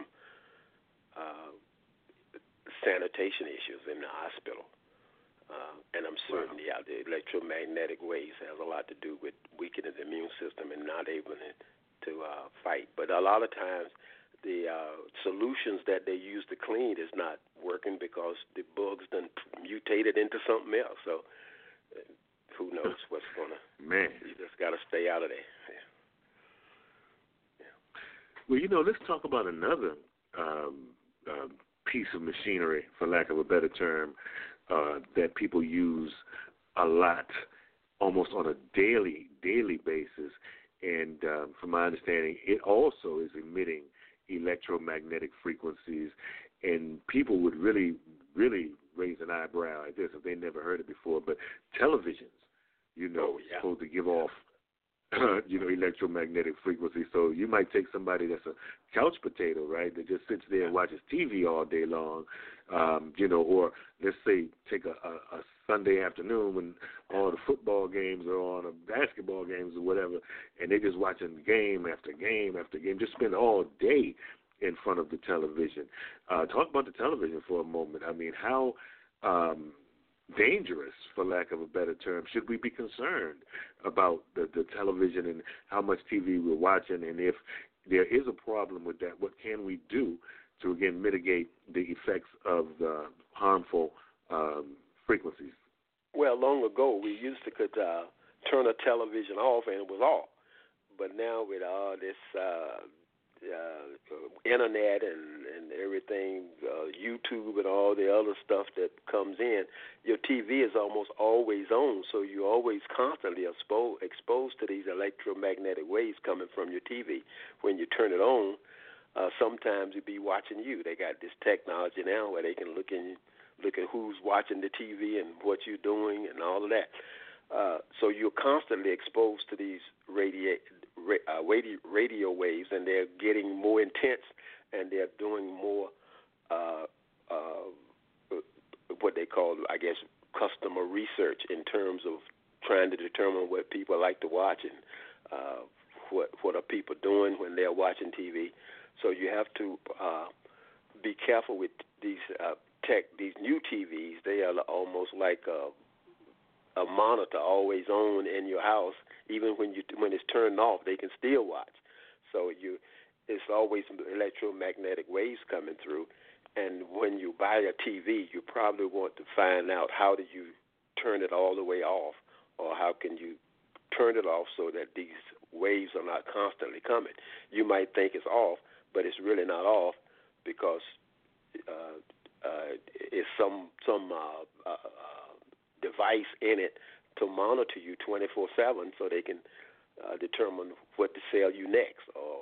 [SPEAKER 2] sanitation issues in the hospital. And I'm certain, the electromagnetic waves has a lot to do with weakening the immune system and not able to fight. But a lot of times, the solutions that they use to clean is not working because the bugs done mutated into something else. So who knows what's going to...
[SPEAKER 1] Man.
[SPEAKER 2] You just got to stay out of there. Yeah.
[SPEAKER 1] Well, let's talk about another piece of machinery, for lack of a better term, that people use a lot, almost on a daily basis. And from my understanding, it also is emitting electromagnetic frequencies. And people would really, really raise an eyebrow at this if they never heard it before. But televisions, supposed to give off, electromagnetic frequency. So you might take somebody that's a couch potato, right, that just sits there and watches TV all day long, or let's say take a Sunday afternoon when all the football games are on, or basketball games or whatever, and they're just watching game after game after game, just spend all day in front of the television. Talk about the television for a moment. I mean, how dangerous, for lack of a better term, should we be concerned about the television and how much TV we're watching? And if there is a problem with that, what can we do to, again, mitigate the effects of the harmful frequencies?
[SPEAKER 2] Well, long ago, we used to could turn a television off and it was off. But now with all this internet and everything, YouTube and all the other stuff that comes in, your TV is almost always on, so you're always constantly exposed to these electromagnetic waves coming from your TV. When you turn it on, sometimes it'll be watching you. They got this technology now where they can look at who's watching the TV and what you're doing and all of that. So you're constantly exposed to these radio waves, and they're getting more intense, and they're doing more what they call, I guess, customer research in terms of trying to determine what people like to watch and what are people doing when they're watching TV. So you have to be careful with these these new TVs. They are almost like a monitor always on in your house. Even when it's turned off, they can still watch. So it's always electromagnetic waves coming through. And when you buy a TV, you probably want to find out how do you turn it all the way off, or how can you turn it off so that these waves are not constantly coming. You might think it's off, but it's really not off because it's some device in it to monitor you 24/7, so they can determine what to sell you next, or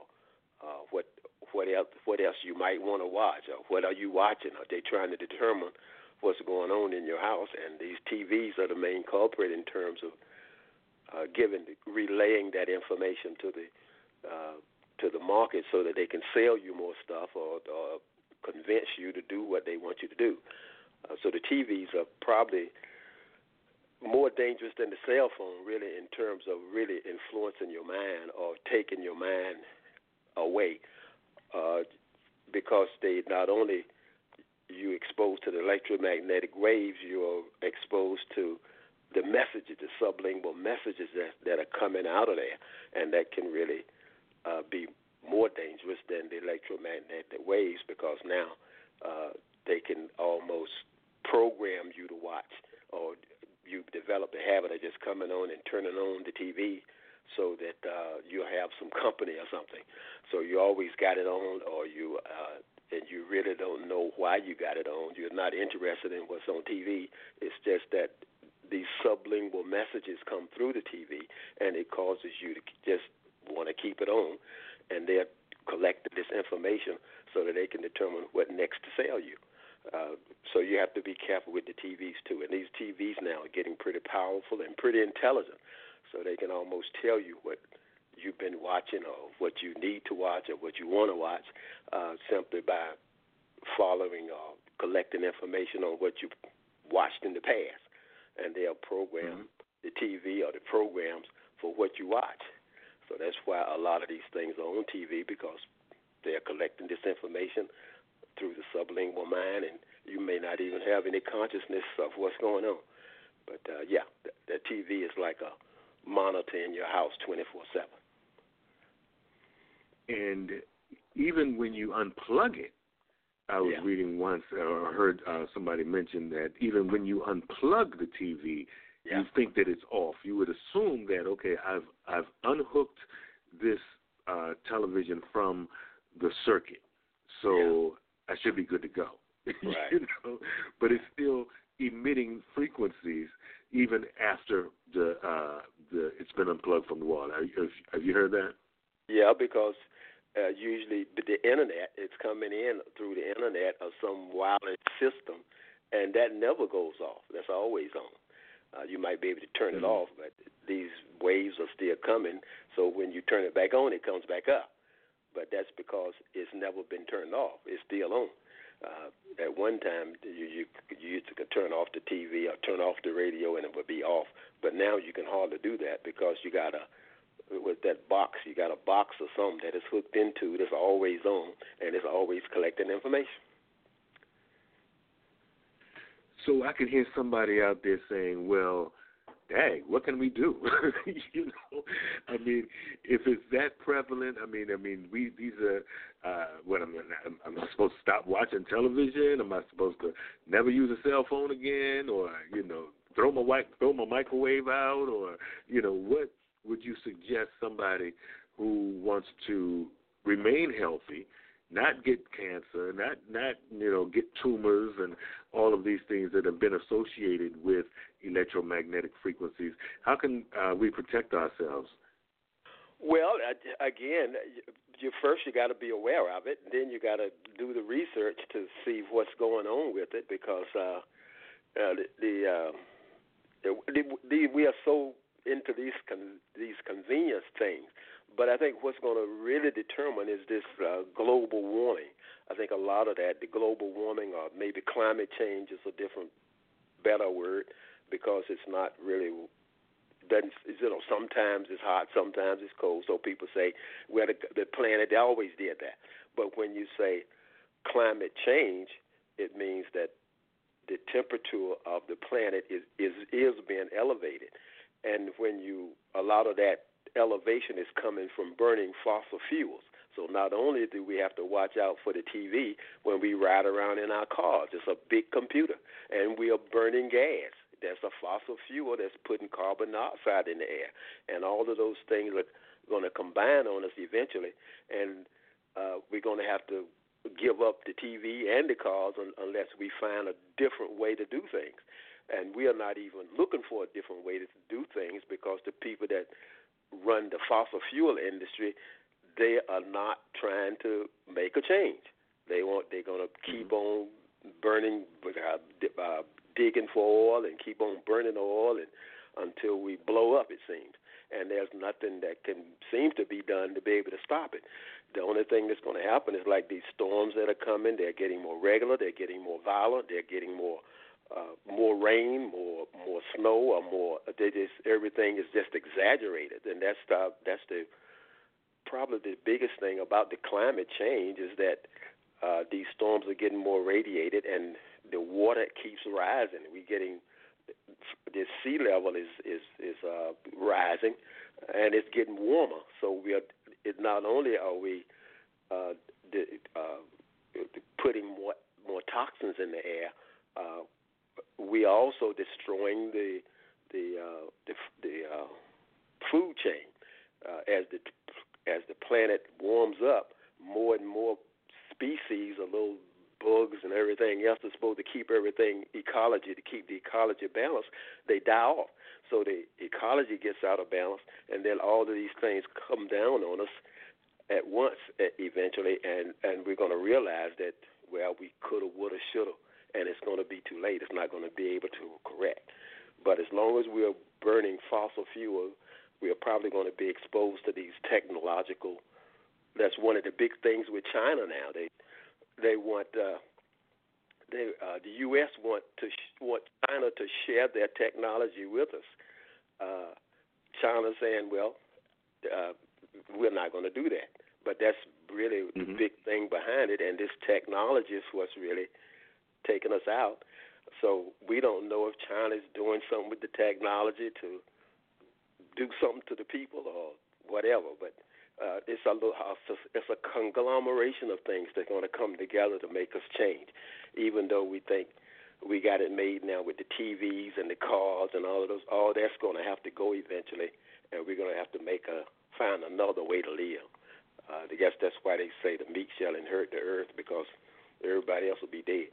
[SPEAKER 2] what else you might want to watch, or what are you watching? Are they trying to determine what's going on in your house? And these TVs are the main culprit in terms of relaying that information to the market, so that they can sell you more stuff or convince you to do what they want you to do. So the TVs are probably more dangerous than the cell phone, really, in terms of really influencing your mind or taking your mind away, because they not only you exposed to the electromagnetic waves, you're exposed to the messages, the sublingual messages that are coming out of there, and that can really be more dangerous than the electromagnetic waves, because now they can almost program you to watch, or you develop the habit of just coming on and turning on the TV so that you'll have some company or something. So you always got it on, or you and you really don't know why you got it on. You're not interested in what's on TV. It's just that these sublingual messages come through the TV, and it causes you to just want to keep it on, and they're collecting this information so that they can determine what next to sell you. So you have to be careful with the TVs, too. And these TVs now are getting pretty powerful and pretty intelligent, so they can almost tell you what you've been watching or what you need to watch or what you want to watch simply by following or collecting information on what you watched in the past. And they'll program the TV or the programs for what you watch. So that's why a lot of these things are on TV, because they're collecting this information through the sublingual mind, and you may not even have any consciousness of what's going on. But, the TV is like a monitor in your house 24/7.
[SPEAKER 1] And even when you unplug it, I was reading once or heard somebody mention that even when you unplug the TV, you think that it's off. You would assume that, okay, I've unhooked this television from the circuit, so I should be good to go.
[SPEAKER 2] Right.
[SPEAKER 1] You know? But it's still emitting frequencies even after it's been unplugged from the wall. Have you heard that?
[SPEAKER 2] Yeah, because usually the internet, it's coming in through the internet or some wireless system, and that never goes off. That's always on. You might be able to turn it off, but these waves are still coming, so when you turn it back on, it comes back up. But that's because it's never been turned off. It's still on. At one time, you used to turn off the TV or turn off the radio, and it would be off. But now you can hardly do that, because you got with that box, you got a box or something that is hooked into that's always on, and it's always collecting information.
[SPEAKER 1] So I can hear somebody out there saying, well, dang, what can we do? You know, I mean, if it's that prevalent, these are what am I supposed to stop watching television? Am I supposed to never use a cell phone again, or throw my microwave out, or what would you suggest somebody who wants to remain healthy, not get cancer, not get tumors and all of these things that have been associated with electromagnetic frequencies? How can we protect ourselves?
[SPEAKER 2] Well, again, you got to be aware of it, and then you got to do the research to see what's going on with it, because we are so into these convenience things. But I think what's going to really determine is this global warming. I think a lot of that, the global warming, or maybe climate change is a better word, because it's not really, sometimes it's hot, sometimes it's cold. So people say, well, the planet, they always did that. But when you say climate change, it means that the temperature of the planet is being elevated. And a lot of that elevation is coming from burning fossil fuels. So not only do we have to watch out for the TV when we ride around in our cars, it's a big computer, and we are burning gas. That's a fossil fuel that's putting carbon dioxide in the air. And all of those things are going to combine on us eventually, and we're going to have to give up the TV and the cars unless we find a different way to do things. And we are not even looking for a different way to do things, because the people that run the fossil fuel industry, they are not trying to make a change. They're going to keep on burning, digging for oil, and keep on burning oil until we blow up, it seems. And there's nothing that can seem to be done to be able to stop it. The only thing that's going to happen is, like these storms that are coming, they're getting more regular, they're getting more violent, they're getting more rain, more snow, or more. Everything is just exaggerated, and that's probably the biggest thing about the climate change is that these storms are getting more radiated, and the water keeps rising. The sea level is rising, and it's getting warmer. So not only are we putting more toxins in the air, we are also destroying the food chain. As the planet warms up, more and more species of little bugs and everything else that's supposed to keep everything ecology, to keep the ecology balanced, they die off. So the ecology gets out of balance, and then all of these things come down on us at once eventually, and we're going to realize that, well, we coulda, woulda, shoulda, and it's going to be too late. It's not going to be able to correct. But as long as we're burning fossil fuel, we are probably going to be exposed to these technological. That's one of the big things with China now. They want the U.S. want China to share their technology with us. China's saying, well, we're not going to do that. But that's really the big thing behind it, and this technology is what's really taking us out. So we don't know if China's doing something with the technology to do something to the people or whatever. But it's a conglomeration of things that's going to come together to make us change, even though we think we got it made now with the TVs and the cars and all of those. All that's going to have to go eventually, and we're going to have to find another way to live. I guess that's why they say the meek shall inherit the earth, because everybody else will be dead.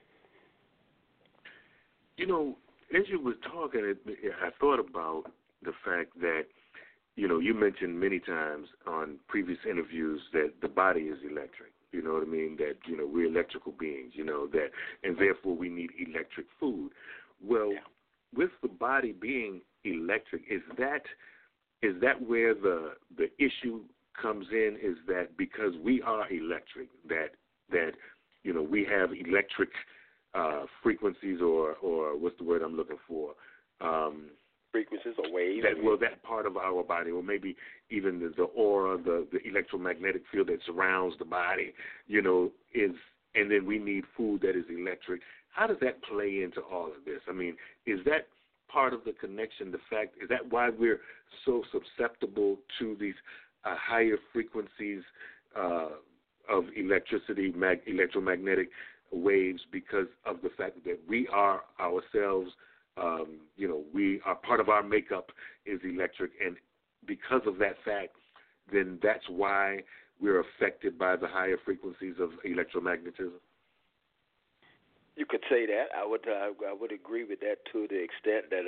[SPEAKER 1] You know, as you were talking, I thought about the fact that, you know, you mentioned many times on previous interviews that the body is electric. You know what I mean? That, you know, we're electrical beings, you know, that, and therefore we need electric food. Well, with the body being electric, is that where the issue comes in, is that because we are electric, that you know, we have electric frequencies or what's the word I'm looking for?
[SPEAKER 2] Frequencies or waves.
[SPEAKER 1] That part of our body, or maybe even the aura, the electromagnetic field that surrounds the body, you know, and then we need food that is electric. How does that play into all of this? I mean, is that part of the connection, the fact, is that why we're so susceptible to these higher frequencies of electricity, electromagnetic waves, because of the fact that we are ourselves, you know, we are part of our makeup is electric, and because of that fact, then that's why we're affected by the higher frequencies of electromagnetism?
[SPEAKER 2] You could say that. I would agree with that to the extent that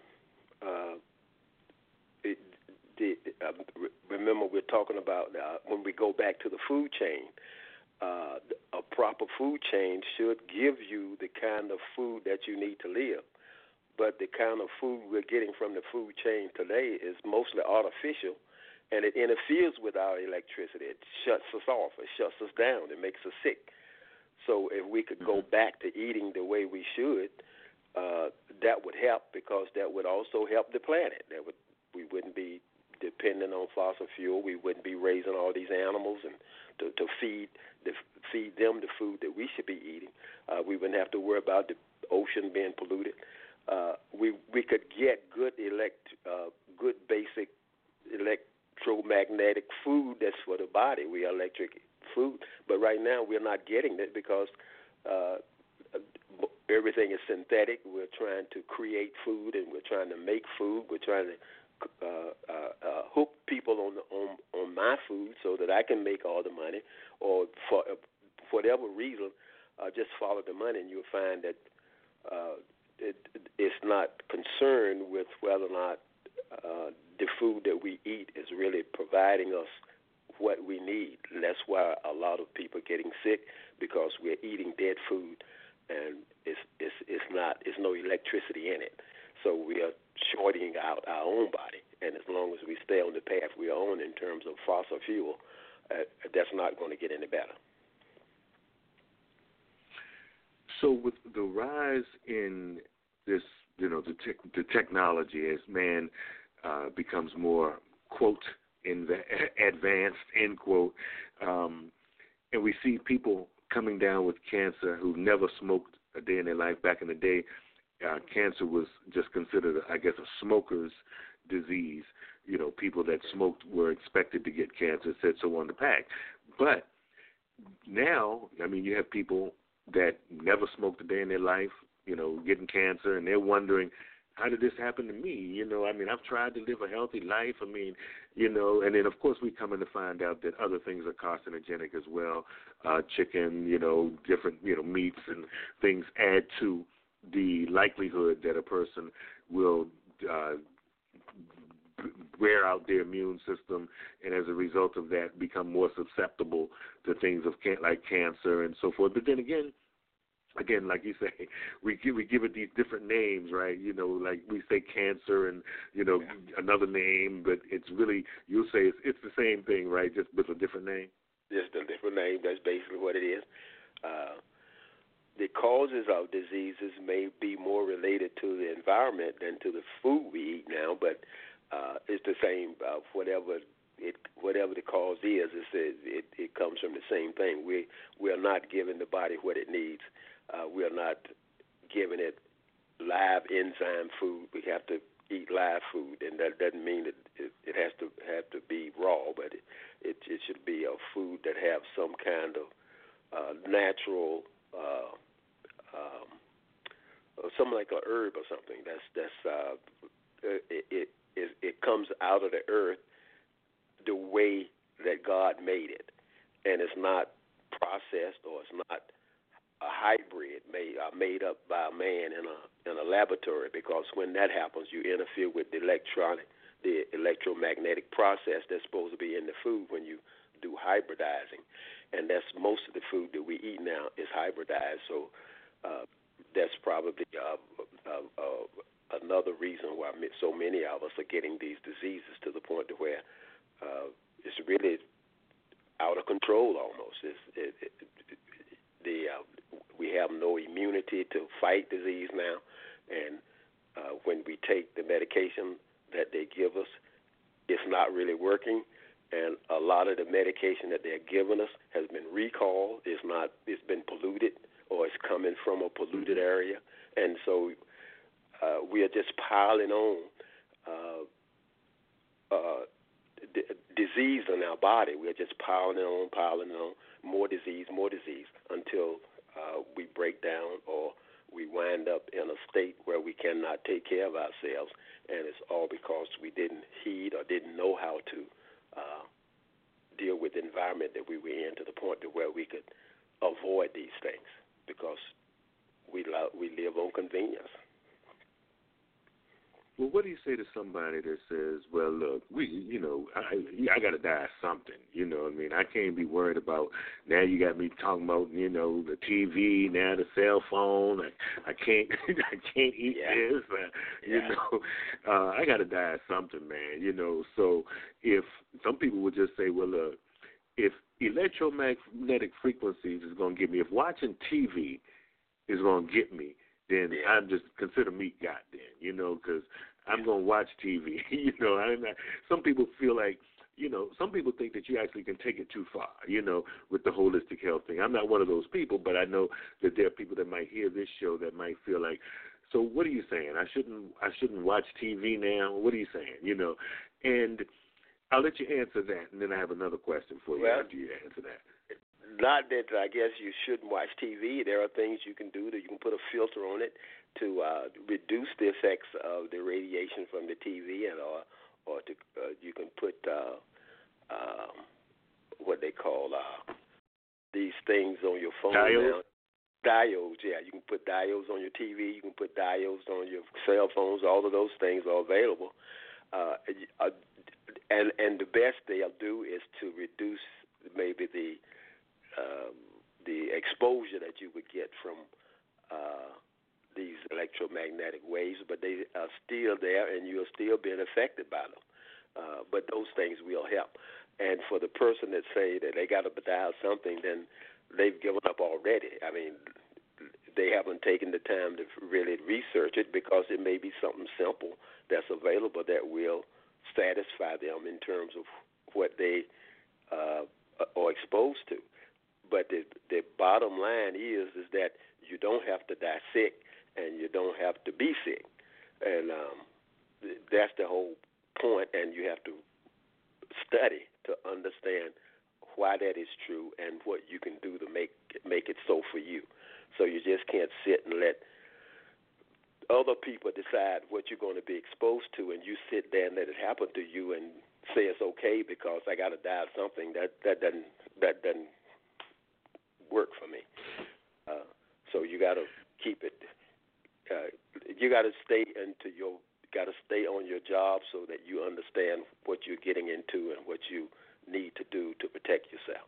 [SPEAKER 2] remember we're talking about when we go back to the food chain. A proper food chain should give you the kind of food that you need to live. But the kind of food we're getting from the food chain today is mostly artificial, and it interferes with our electricity. It shuts us off. It shuts us down. It makes us sick. So if we could go back to eating the way we should, that would help, because that would also help the planet. We wouldn't be dependent on fossil fuel. We wouldn't be raising all these animals and to feed them the food that we should be eating. We wouldn't have to worry about the ocean being polluted. We could get good basic electromagnetic food that's for the body. We are electric food, but right now we're not getting it because everything is synthetic. We're trying to create food, and we're trying to make food. We're trying to hook people on my food so that I can make all the money, or for whatever reason, just follow the money, and you'll find that it's not concerned with whether or not the food that we eat is really providing us what we need. And that's why a lot of people are getting sick, because we're eating dead food, and it's no electricity in it. So we are shorting out our own body. And as long as we stay on the path we are on in terms of fossil fuel, that's not going to get any better.
[SPEAKER 1] So with the rise in this, you know, the technology, as man becomes more, quote, advanced, end quote, and we see people coming down with cancer who never smoked a day in their life. Back in the day, cancer was just considered, I guess, a smoker's disease. You know, people that smoked were expected to get cancer, it said so on the pack. But now, I mean, you have people that never smoked a day in their life, you know, getting cancer, and they're wondering, how did this happen to me? You know, I mean, I've tried to live a healthy life. I mean, you know, and then, of course, we come in to find out that other things are carcinogenic as well. Chicken, you know, different, you know, meats and things add to the likelihood that a person will wear out their immune system, and as a result of that, become more susceptible to things of like cancer and so forth. But then again, like you say, we give it these different names, right? You know, like we say cancer and, you know, another name, but it's really, you'll say it's the same thing, right? Just with a different name.
[SPEAKER 2] Just a different name. That's basically what it is. The causes of diseases may be more related to the environment than to the food we eat now, but it's the same. Whatever the cause is, it comes from the same thing. We are not giving the body what it needs. We are not giving it live enzyme food. We have to eat live food, and that doesn't mean that it has to be raw, but it should be a food that have some kind of natural, something like a herb or something. It comes out of the earth the way that God made it, and it's not processed, or it's not a hybrid made up by a man in a laboratory, because when that happens, you interfere with the electromagnetic process that's supposed to be in the food when you do hybridizing, and that's most of the food that we eat now is hybridized. So that's probably another reason why so many of us are getting these diseases, to the point to where it's really out of control almost. We have no immunity to fight disease now, and when we take the medication that they give us, it's not really working, and a lot of the medication that they're giving us has been recalled. It's been polluted, or it's coming from a polluted area, and so we are just piling on disease in our body. We are just piling on more disease until we break down, or we wind up in a state where we cannot take care of ourselves, and it's all because we didn't heed or didn't know how to deal with the environment that we were in, to the point to where we could avoid these things, because we live on convenience.
[SPEAKER 1] Well, what do you say to somebody that says, well, look, I got to die of something, you know what I mean? I can't be worried about, now you got me talking about, you know, the TV, now the cell phone, I can't eat this, you know, I got to die of something, man, you know. So if some people would just say, well, look, if electromagnetic frequencies is going to get me, if watching TV is going to get me, then I just consider me God then, you know, because I'm going to watch TV. You know, some people feel like, you know, some people think that you actually can take it too far, you know, with the holistic health thing. I'm not one of those people, but I know that there are people that might hear this show that might feel like, so what are you saying? I shouldn't watch TV now? What are you saying? You know, and I'll let you answer that, and then I have another question for you after you answer that.
[SPEAKER 2] Not that I guess you shouldn't watch TV. There are things you can do. That you can put a filter on it to reduce the effects of the radiation from the TV, or to you can put what they call these things on your phone now. Diodes, yeah. You can put diodes on your TV. You can put diodes on your cell phones. All of those things are available. And the best they'll do is to reduce maybe the exposure that you would get from these electromagnetic waves, but they are still there, and you're still being affected by them. But those things will help. And for the person that say that they got to die of something, then they've given up already. I mean, they haven't taken the time to really research it, because it may be something simple that's available that will satisfy them in terms of what they are exposed to. But the bottom line is that you don't have to die sick, and you don't have to be sick. And that's the whole point, and you have to study to understand why that is true and what you can do to make it so for you. So you just can't sit and let other people decide what you're going to be exposed to, and you sit there and let it happen to you and say it's okay because I got to die of something, that doesn't work for me. So you got to keep it. You got to stay on your job so that you understand what you're getting into and what you need to do to protect yourself.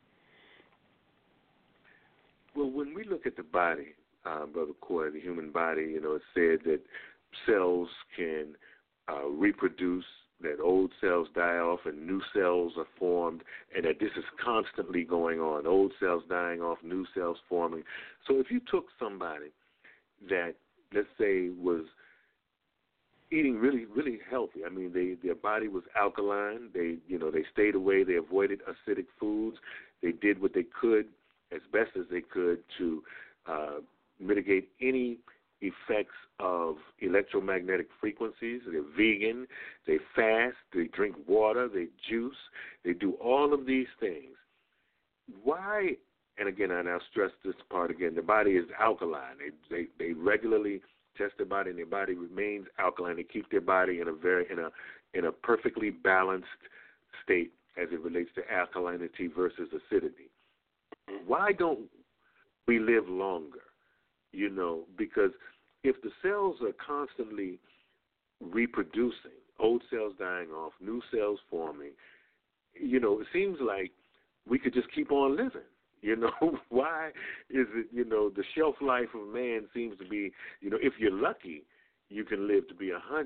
[SPEAKER 1] Well, when we look at the body, Brother Coy, the human body, it's said that cells can reproduce, that old cells die off and new cells are formed, and that this is constantly going on, old cells dying off, new cells forming. So if you took somebody that, let's say, was eating really, really healthy, I mean, their body was alkaline, they stayed away, they avoided acidic foods, they did what they could as best as they could to mitigate any effects of electromagnetic frequencies. They're vegan, they fast, they drink water, they juice, they do all of these things. Why, and again, and I'll stress this part again, the body is alkaline. They regularly test their body, and their body remains alkaline. They keep their body in a perfectly balanced state as it relates to alkalinity versus acidity. Why don't we live longer? Because if the cells are constantly reproducing, old cells dying off, new cells forming, it seems like we could just keep on living. Why is it, the shelf life of man seems to be, if you're lucky, you can live to be 100,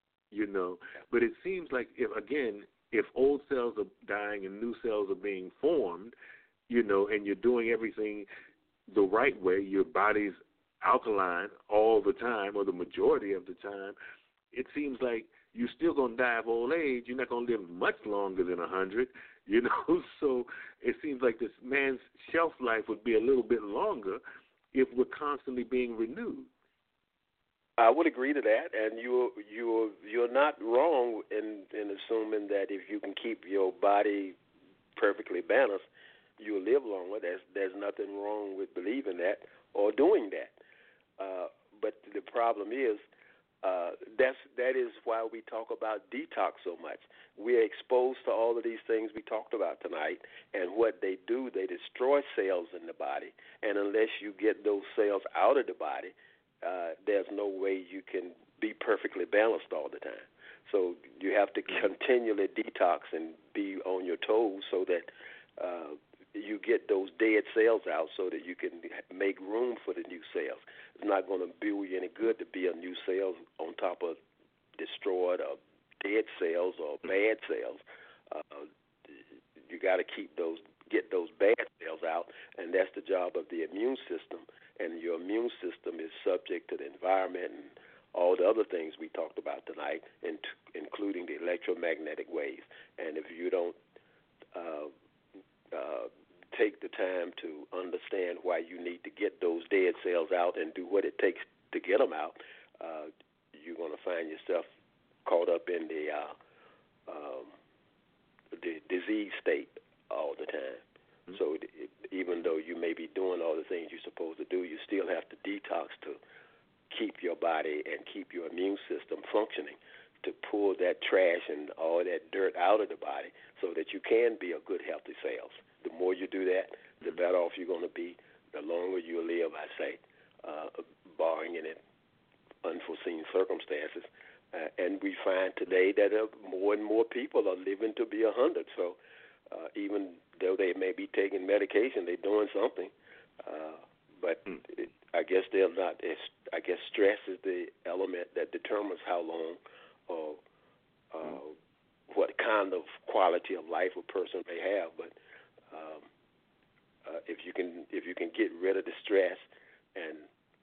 [SPEAKER 1] But it seems like, if old cells are dying and new cells are being formed, and you're doing everything the right way, your body's alkaline all the time or the majority of the time, it seems like you're still going to die of old age. You're not going to live much longer than 100, So it seems like this man's shelf life would be a little bit longer if we're constantly being renewed.
[SPEAKER 2] I would agree to that, and you're not wrong in assuming that if you can keep your body perfectly balanced, you'll live longer. There's nothing wrong with believing that or doing that. But the problem is that is why we talk about detox so much. We're exposed to all of these things we talked about tonight, and what they do, they destroy cells in the body. And unless you get those cells out of the body, there's no way you can be perfectly balanced all the time. So you have to continually detox and be on your toes so that you get those dead cells out so that you can make room for the new cells. It's not going to do you any good to be a new cell on top of destroyed or dead cells or bad cells. You got to get those bad cells out, and that's the job of the immune system. And your immune system is subject to the environment and all the other things we talked about tonight, including the electromagnetic waves. And if you don't take the time to understand why you need to get those dead cells out and do what it takes to get them out, you're going to find yourself caught up in the disease state all the time. Mm-hmm. So even though you may be doing all the things you're supposed to do, you still have to detox to keep your body and keep your immune system functioning, to pull that trash and all that dirt out of the body so that you can be a good, healthy cells. The more you do that, the better off you're going to be, the longer you'll live, I say, barring any unforeseen circumstances. And we find today that more and more people are living to be 100. So even though they may be taking medication, they're doing something. But I guess they're not. I guess stress is the element that determines how long or what kind of quality of life a person may have. But if you can get rid of the stress and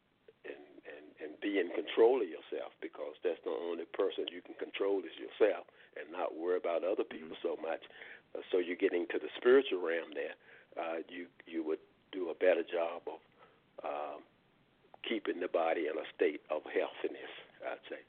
[SPEAKER 2] be in control of yourself, because that's the only person you can control is yourself, and not worry about other people so much. So you're getting to the spiritual realm there. You would do a better job of keeping the body in a state of healthiness, I'd say.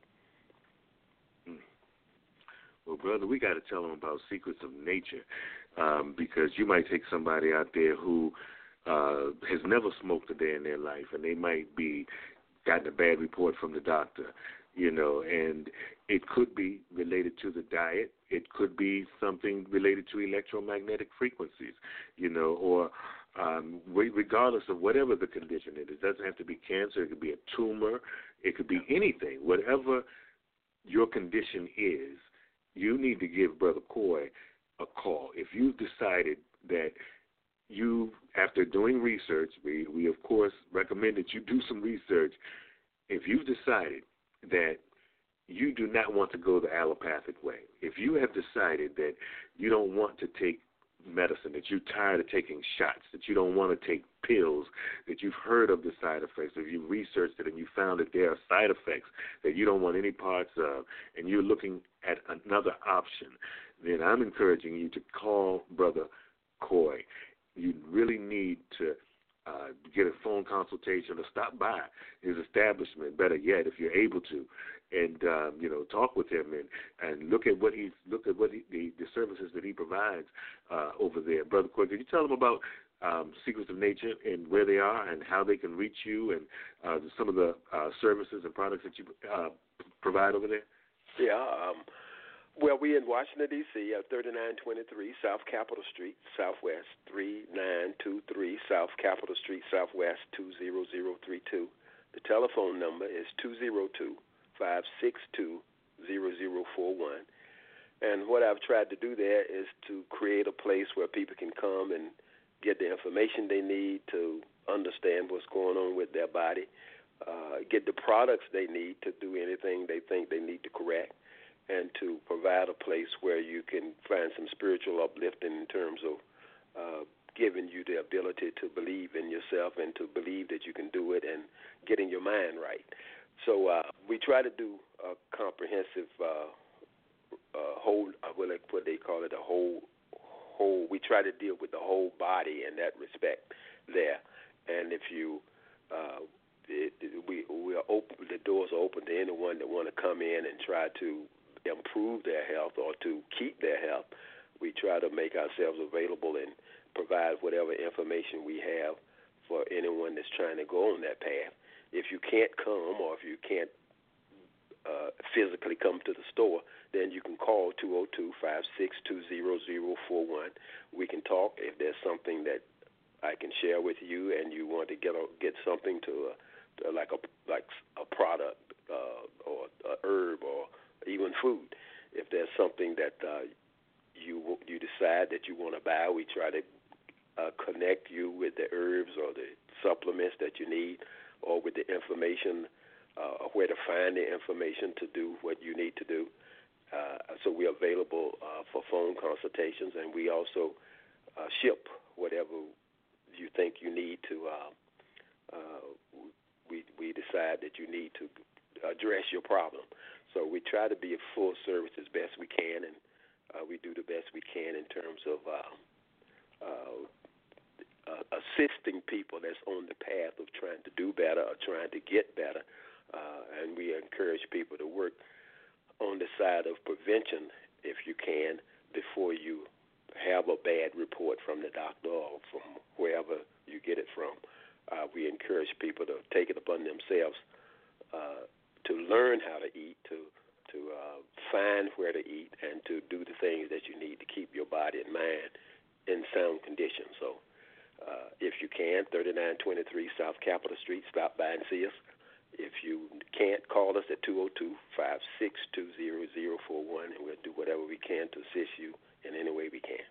[SPEAKER 1] Well, brother, we got to tell them about Secrets of Nature, because you might take somebody out there who has never smoked a day in their life, and they might be gotten a bad report from the doctor, and it could be related to the diet. It could be something related to electromagnetic frequencies, or regardless of whatever the condition is. It doesn't have to be cancer. It could be a tumor. It could be anything. Whatever your condition is, you need to give Brother Coy a call. If you've decided that after doing research, we of course recommend that you do some research. If you've decided that you do not want to go the allopathic way, if you have decided that you don't want to take medicine, that you're tired of taking shots, that you don't want to take pills, that you've heard of the side effects, if you've researched it and you found that there are side effects that you don't want any parts of, and you're looking at another option, then I'm encouraging you to call Brother Coy. You really need to get a phone consultation or stop by his establishment, better yet, if you're able to, and talk with him and look at the services that he provides over there. Brother Coy, could you tell them about Secrets of Nature and where they are and how they can reach you and some of the services and products that you provide over there?
[SPEAKER 2] Yeah. Well, we're in Washington, D.C., at 3923 South Capitol Street, Southwest, 3923 South Capitol Street, Southwest, 20032. The telephone number is 202-562-0041. And what I've tried to do there is to create a place where people can come and get the information they need to understand what's going on with their body, get the products they need to do anything they think they need to correct, and to provide a place where you can find some spiritual uplifting in terms of giving you the ability to believe in yourself and to believe that you can do it and getting your mind right. So we try to do a comprehensive whole, what they call it, a whole. We try to deal with the whole body in that respect there. And if you we are open, the doors are open to anyone that want to come in and try to improve their health or to keep their health. We try to make ourselves available and provide whatever information we have for anyone that's trying to go on that path. If you can't come or if you can't physically come to the store, then you can call 202-562-0041. We can talk. If there's something that I can share with you and you want to get something to like a product or a herb or even food. If there's something that you decide that you want to buy, we try to connect you with the herbs or the supplements that you need, or with the information, where to find the information to do what you need to do. So we're available for phone consultations, and we also ship whatever you think you need to. We decide that you need to address your problem. So we try to be a full service as best we can, and we do the best we can in terms of assisting people that's on the path of trying to do better or trying to get better. And we encourage people to work on the side of prevention, if you can, before you have a bad report from the doctor or from wherever you get it from. We encourage people to take it upon themselves to learn how to eat, to find where to eat, and to do the things that you need to keep your body and mind in sound condition. So if you can, 3923 South Capitol Street, stop by and see us. If you can't, call us at 202-562-0041, and we'll do whatever we can to assist you in any way we can.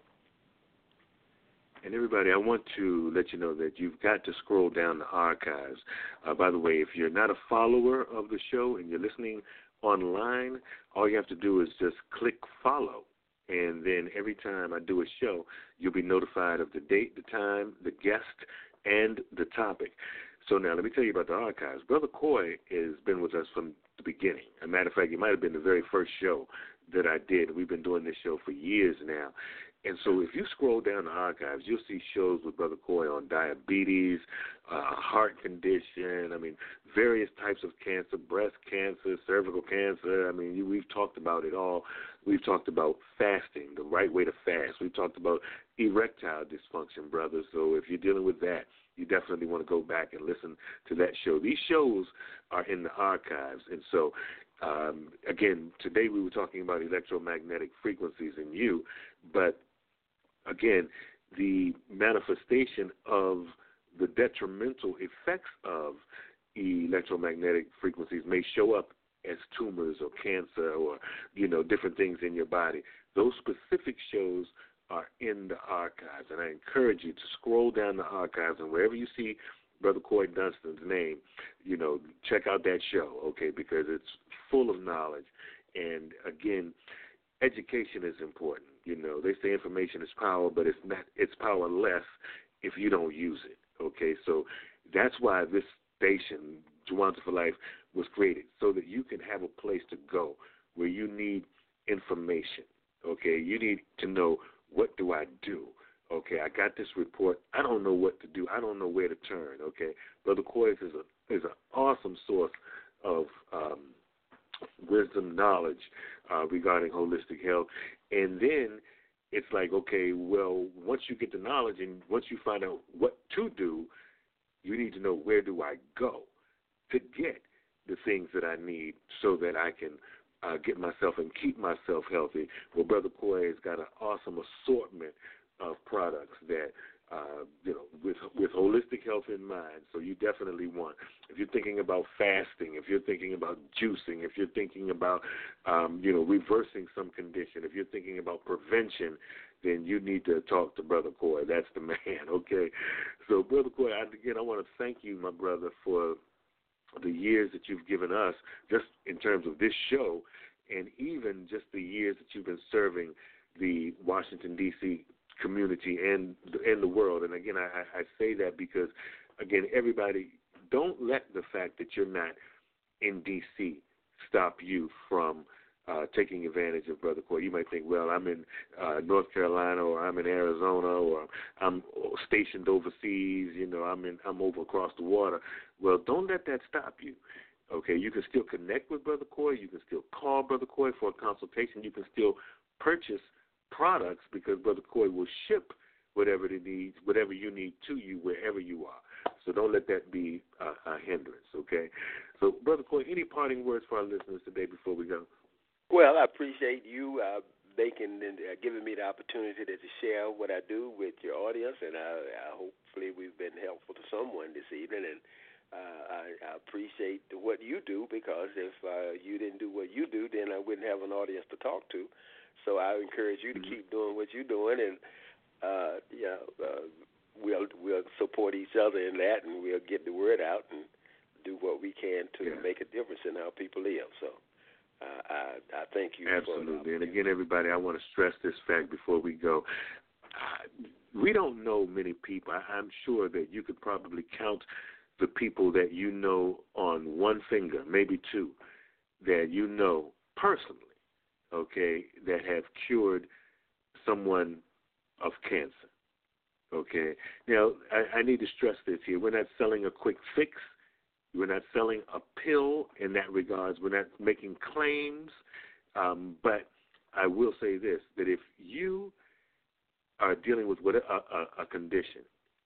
[SPEAKER 1] And everybody, I want to let you know that you've got to scroll down the archives. By the way, if you're not a follower of the show and you're listening online, all you have to do is just click follow. And then every time I do a show, you'll be notified of the date, the time, the guest, and the topic. So now let me tell you about the archives. Brother Coy has been with us from the beginning. As a matter of fact, it might have been the very first show that I did. We've been doing this show for years now. And so if you scroll down the archives, you'll see shows with Brother Coy on diabetes, heart condition, various types of cancer, breast cancer, cervical cancer. We've talked about it all. We've talked about fasting, the right way to fast. We've talked about erectile dysfunction, brother. So if you're dealing with that, you definitely want to go back and listen to that show. These shows are in the archives. And so, again, today we were talking about electromagnetic frequencies in you, but, again, the manifestation of the detrimental effects of electromagnetic frequencies may show up as tumors or cancer or, different things in your body. Those specific shows are in the archives, and I encourage you to scroll down the archives, and wherever you see Brother Corey Dunstan's name, check out that show, okay, because it's full of knowledge. And, again, education is important. They say information is power, but it's powerless if you don't use it, okay? So that's why this station, Juwanza for Life, was created, so that you can have a place to go where you need information, okay? You need to know, what do I do? Okay, I got this report. I don't know what to do. I don't know where to turn, okay? Brother Corey is an awesome source of wisdom, knowledge regarding holistic health. And then it's like, okay, well, once you get the knowledge and once you find out what to do, you need to know, where do I go to get the things that I need so that I can get myself and keep myself healthy. Well, Brother Corey has got an awesome assortment of products that, with holistic health in mind. So you definitely want, if you're thinking about fasting, if you're thinking about juicing, if you're thinking about, reversing some condition, if you're thinking about prevention, then you need to talk to Brother Corey. That's the man, okay? So, Brother Corey, again, I want to thank you, my brother, for the years that you've given us, just in terms of this show, and even just the years that you've been serving the Washington, D.C. community and the world. And, again, I say that because, again, everybody, don't let the fact that you're not in D.C. stop you from taking advantage of Brother Corey. You might think, well, I'm in North Carolina, or I'm in Arizona, or I'm stationed overseas, I'm over across the water. Well, don't let that stop you. Okay, you can still connect with Brother Corey. You can still call Brother Corey for a consultation. You can still purchase products, because Brother Corey will ship whatever you need to you wherever you are. So don't let that be a hindrance, okay? So, Brother Corey, any parting words for our listeners today before we go?
[SPEAKER 2] Well, I appreciate you making and giving me the opportunity to share what I do with your audience, and hopefully we've been helpful to someone this evening. And I appreciate what you do, because if you didn't do what you do, then I wouldn't have an audience to talk to. So I encourage you to keep doing what you're doing, and we'll support each other in that, and we'll get the word out and do what we can to make a difference in how people live. So I thank you.
[SPEAKER 1] Absolutely. And again, everybody, I want to stress this fact before we go. We don't know many people. I'm sure that you could probably count the people that you know on one finger, maybe two, that you know personally, okay, that have cured someone of cancer, okay? Now, I need to stress this here. We're not selling a quick fix. We're not selling a pill in that regards. We're not making claims. But I will say this, that if you are dealing with a condition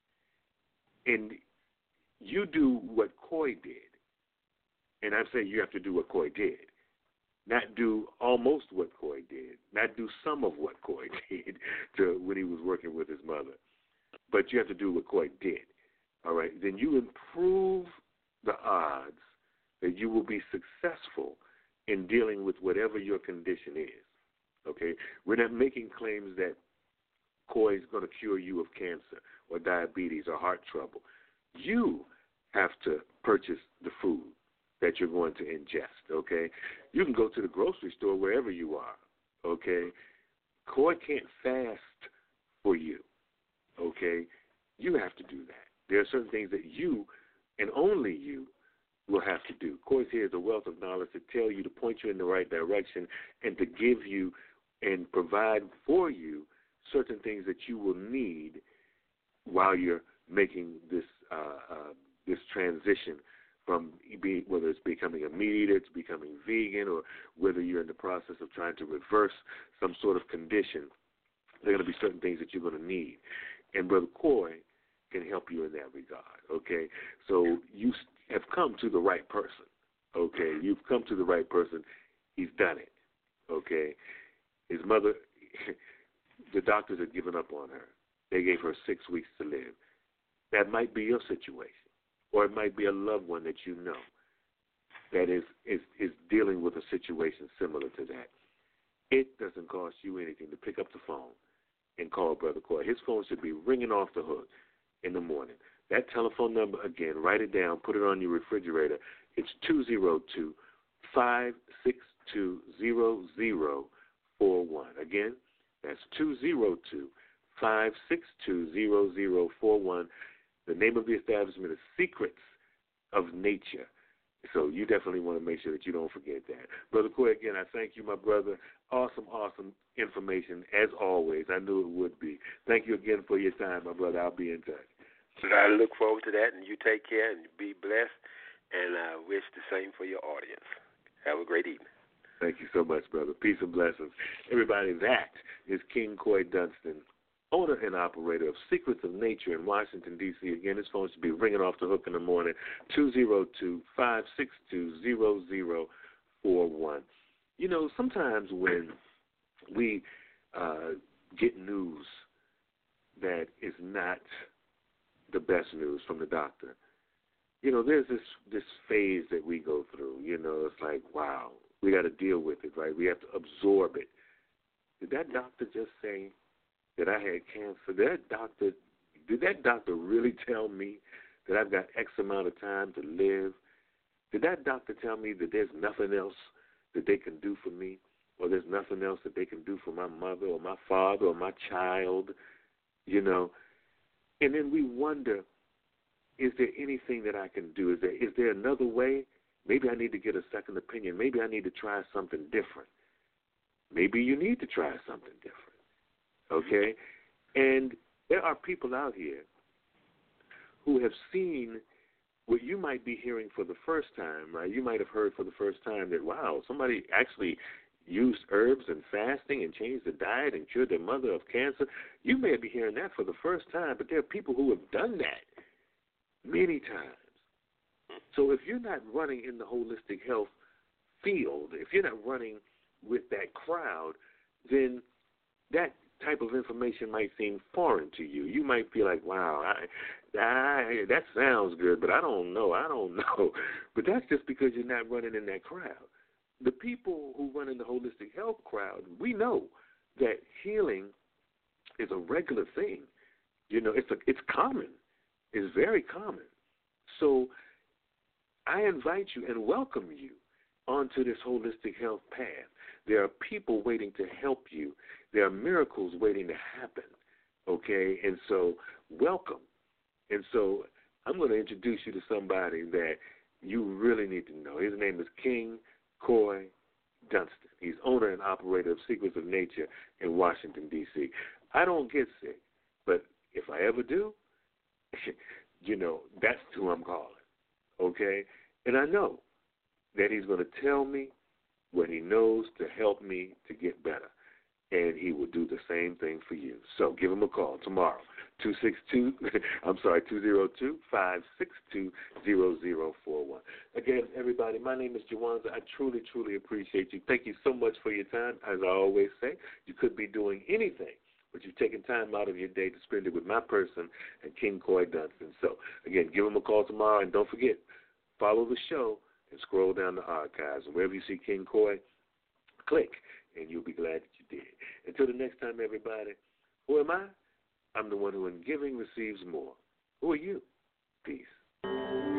[SPEAKER 1] and you do what Coy did, and I'm saying you have to do what Coy did, not do almost what Coy did, not do some of what Coy did when he was working with his mother, but you have to do what Coy did, all right? Then you improve the odds that you will be successful in dealing with whatever your condition is, okay? We're not making claims that Coy is going to cure you of cancer or diabetes or heart trouble. You have to purchase the food that you're going to ingest, okay? You can go to the grocery store wherever you are, okay? Coy can't fast for you, okay? You have to do that. There are certain things that you and only you will have to do. Coy's here is a wealth of knowledge to tell you, to point you in the right direction, and to give you and provide for you certain things that you will need while you're making this this transition from whether it's becoming a meat eater to becoming vegan, or whether you're in the process of trying to reverse some sort of condition. There are going to be certain things that you're going to need. And Brother Coy can help you in that regard, okay? So you have come to the right person, okay? You've come to the right person. He's done it, okay? His mother, the doctors had given up on her. They gave her 6 weeks to live. That might be your situation, or it might be a loved one that you know that is dealing with a situation similar to that. It doesn't cost you anything to pick up the phone and call Brother Coy. His phone should be ringing off the hook in the morning. That telephone number, again, write it down, put it on your refrigerator. It's 202-562-0041. Again, that's 202-562-0041. The name of the establishment is Secrets of Nature. So you definitely want to make sure that you don't forget that. Brother Coy, again, I thank you, my brother. Awesome information, as always. I knew it would be. Thank you again for your time, my brother. I'll be in touch.
[SPEAKER 2] I look forward to that, and you take care and be blessed, and I wish the same for your audience. Have a great evening.
[SPEAKER 1] Thank you so much, brother. Peace and blessings. Everybody, that is King Coy Dunston, owner and operator of Secrets of Nature in Washington, D.C. Again, his phone should be ringing off the hook in the morning, 202-562-0041. You know, sometimes when we get news that is not the best news from the doctor, you know, there's this phase that we go through. You know, it's like, wow, we got to deal with it, right? We have to absorb it. Did that doctor just say that I had cancer? Did that doctor really tell me that I've got X amount of time to live? Did that doctor tell me that there's nothing else that they can do for me, or there's nothing else that they can do for my mother or my father or my child, you know? And then we wonder, is there anything that I can do? Is there another way? Maybe I need to get a second opinion. Maybe I need to try something different. Maybe you need to try something different, okay? And there are people out here who have seen what you might be hearing for the first time, right? You might have heard for the first time that, wow, somebody actually used herbs and fasting and changed the diet and cured their mother of cancer. You may be hearing that for the first time, but there are people who have done that many times. So if you're not running in the holistic health field, if you're not running with that crowd, then that type of information might seem foreign to you. You might feel like, wow, that sounds good, but I don't know. But that's just because you're not running in that crowd. The people who run in the holistic health crowd, we know that healing is a regular thing. You know, it's common. It's very common. So I invite you and welcome you onto this holistic health path. There are people waiting to help you. There are miracles waiting to happen, okay? And so welcome. And so I'm going to introduce you to somebody that you really need to know. His name is King Coy Dunston. He's owner and operator of Secrets of Nature in Washington, D.C. I don't get sick, but if I ever do, you know, that's who I'm calling, okay? And I know that he's going to tell me what he knows to help me to get better, and he will do the same thing for you. So give him a call tomorrow, 202-562-0041. Again, everybody, my name is Jawanza. I truly, truly appreciate you. Thank you so much for your time. As I always say, you could be doing anything, but you've taken time out of your day to spend it with my person and King Coy Dunston. So, again, give him a call tomorrow, and don't forget, follow the show and scroll down the archives. And wherever you see King Coy, click, and you'll be glad that you did. Until the next time, everybody, who am I? I'm the one who in giving receives more. Who are you? Peace.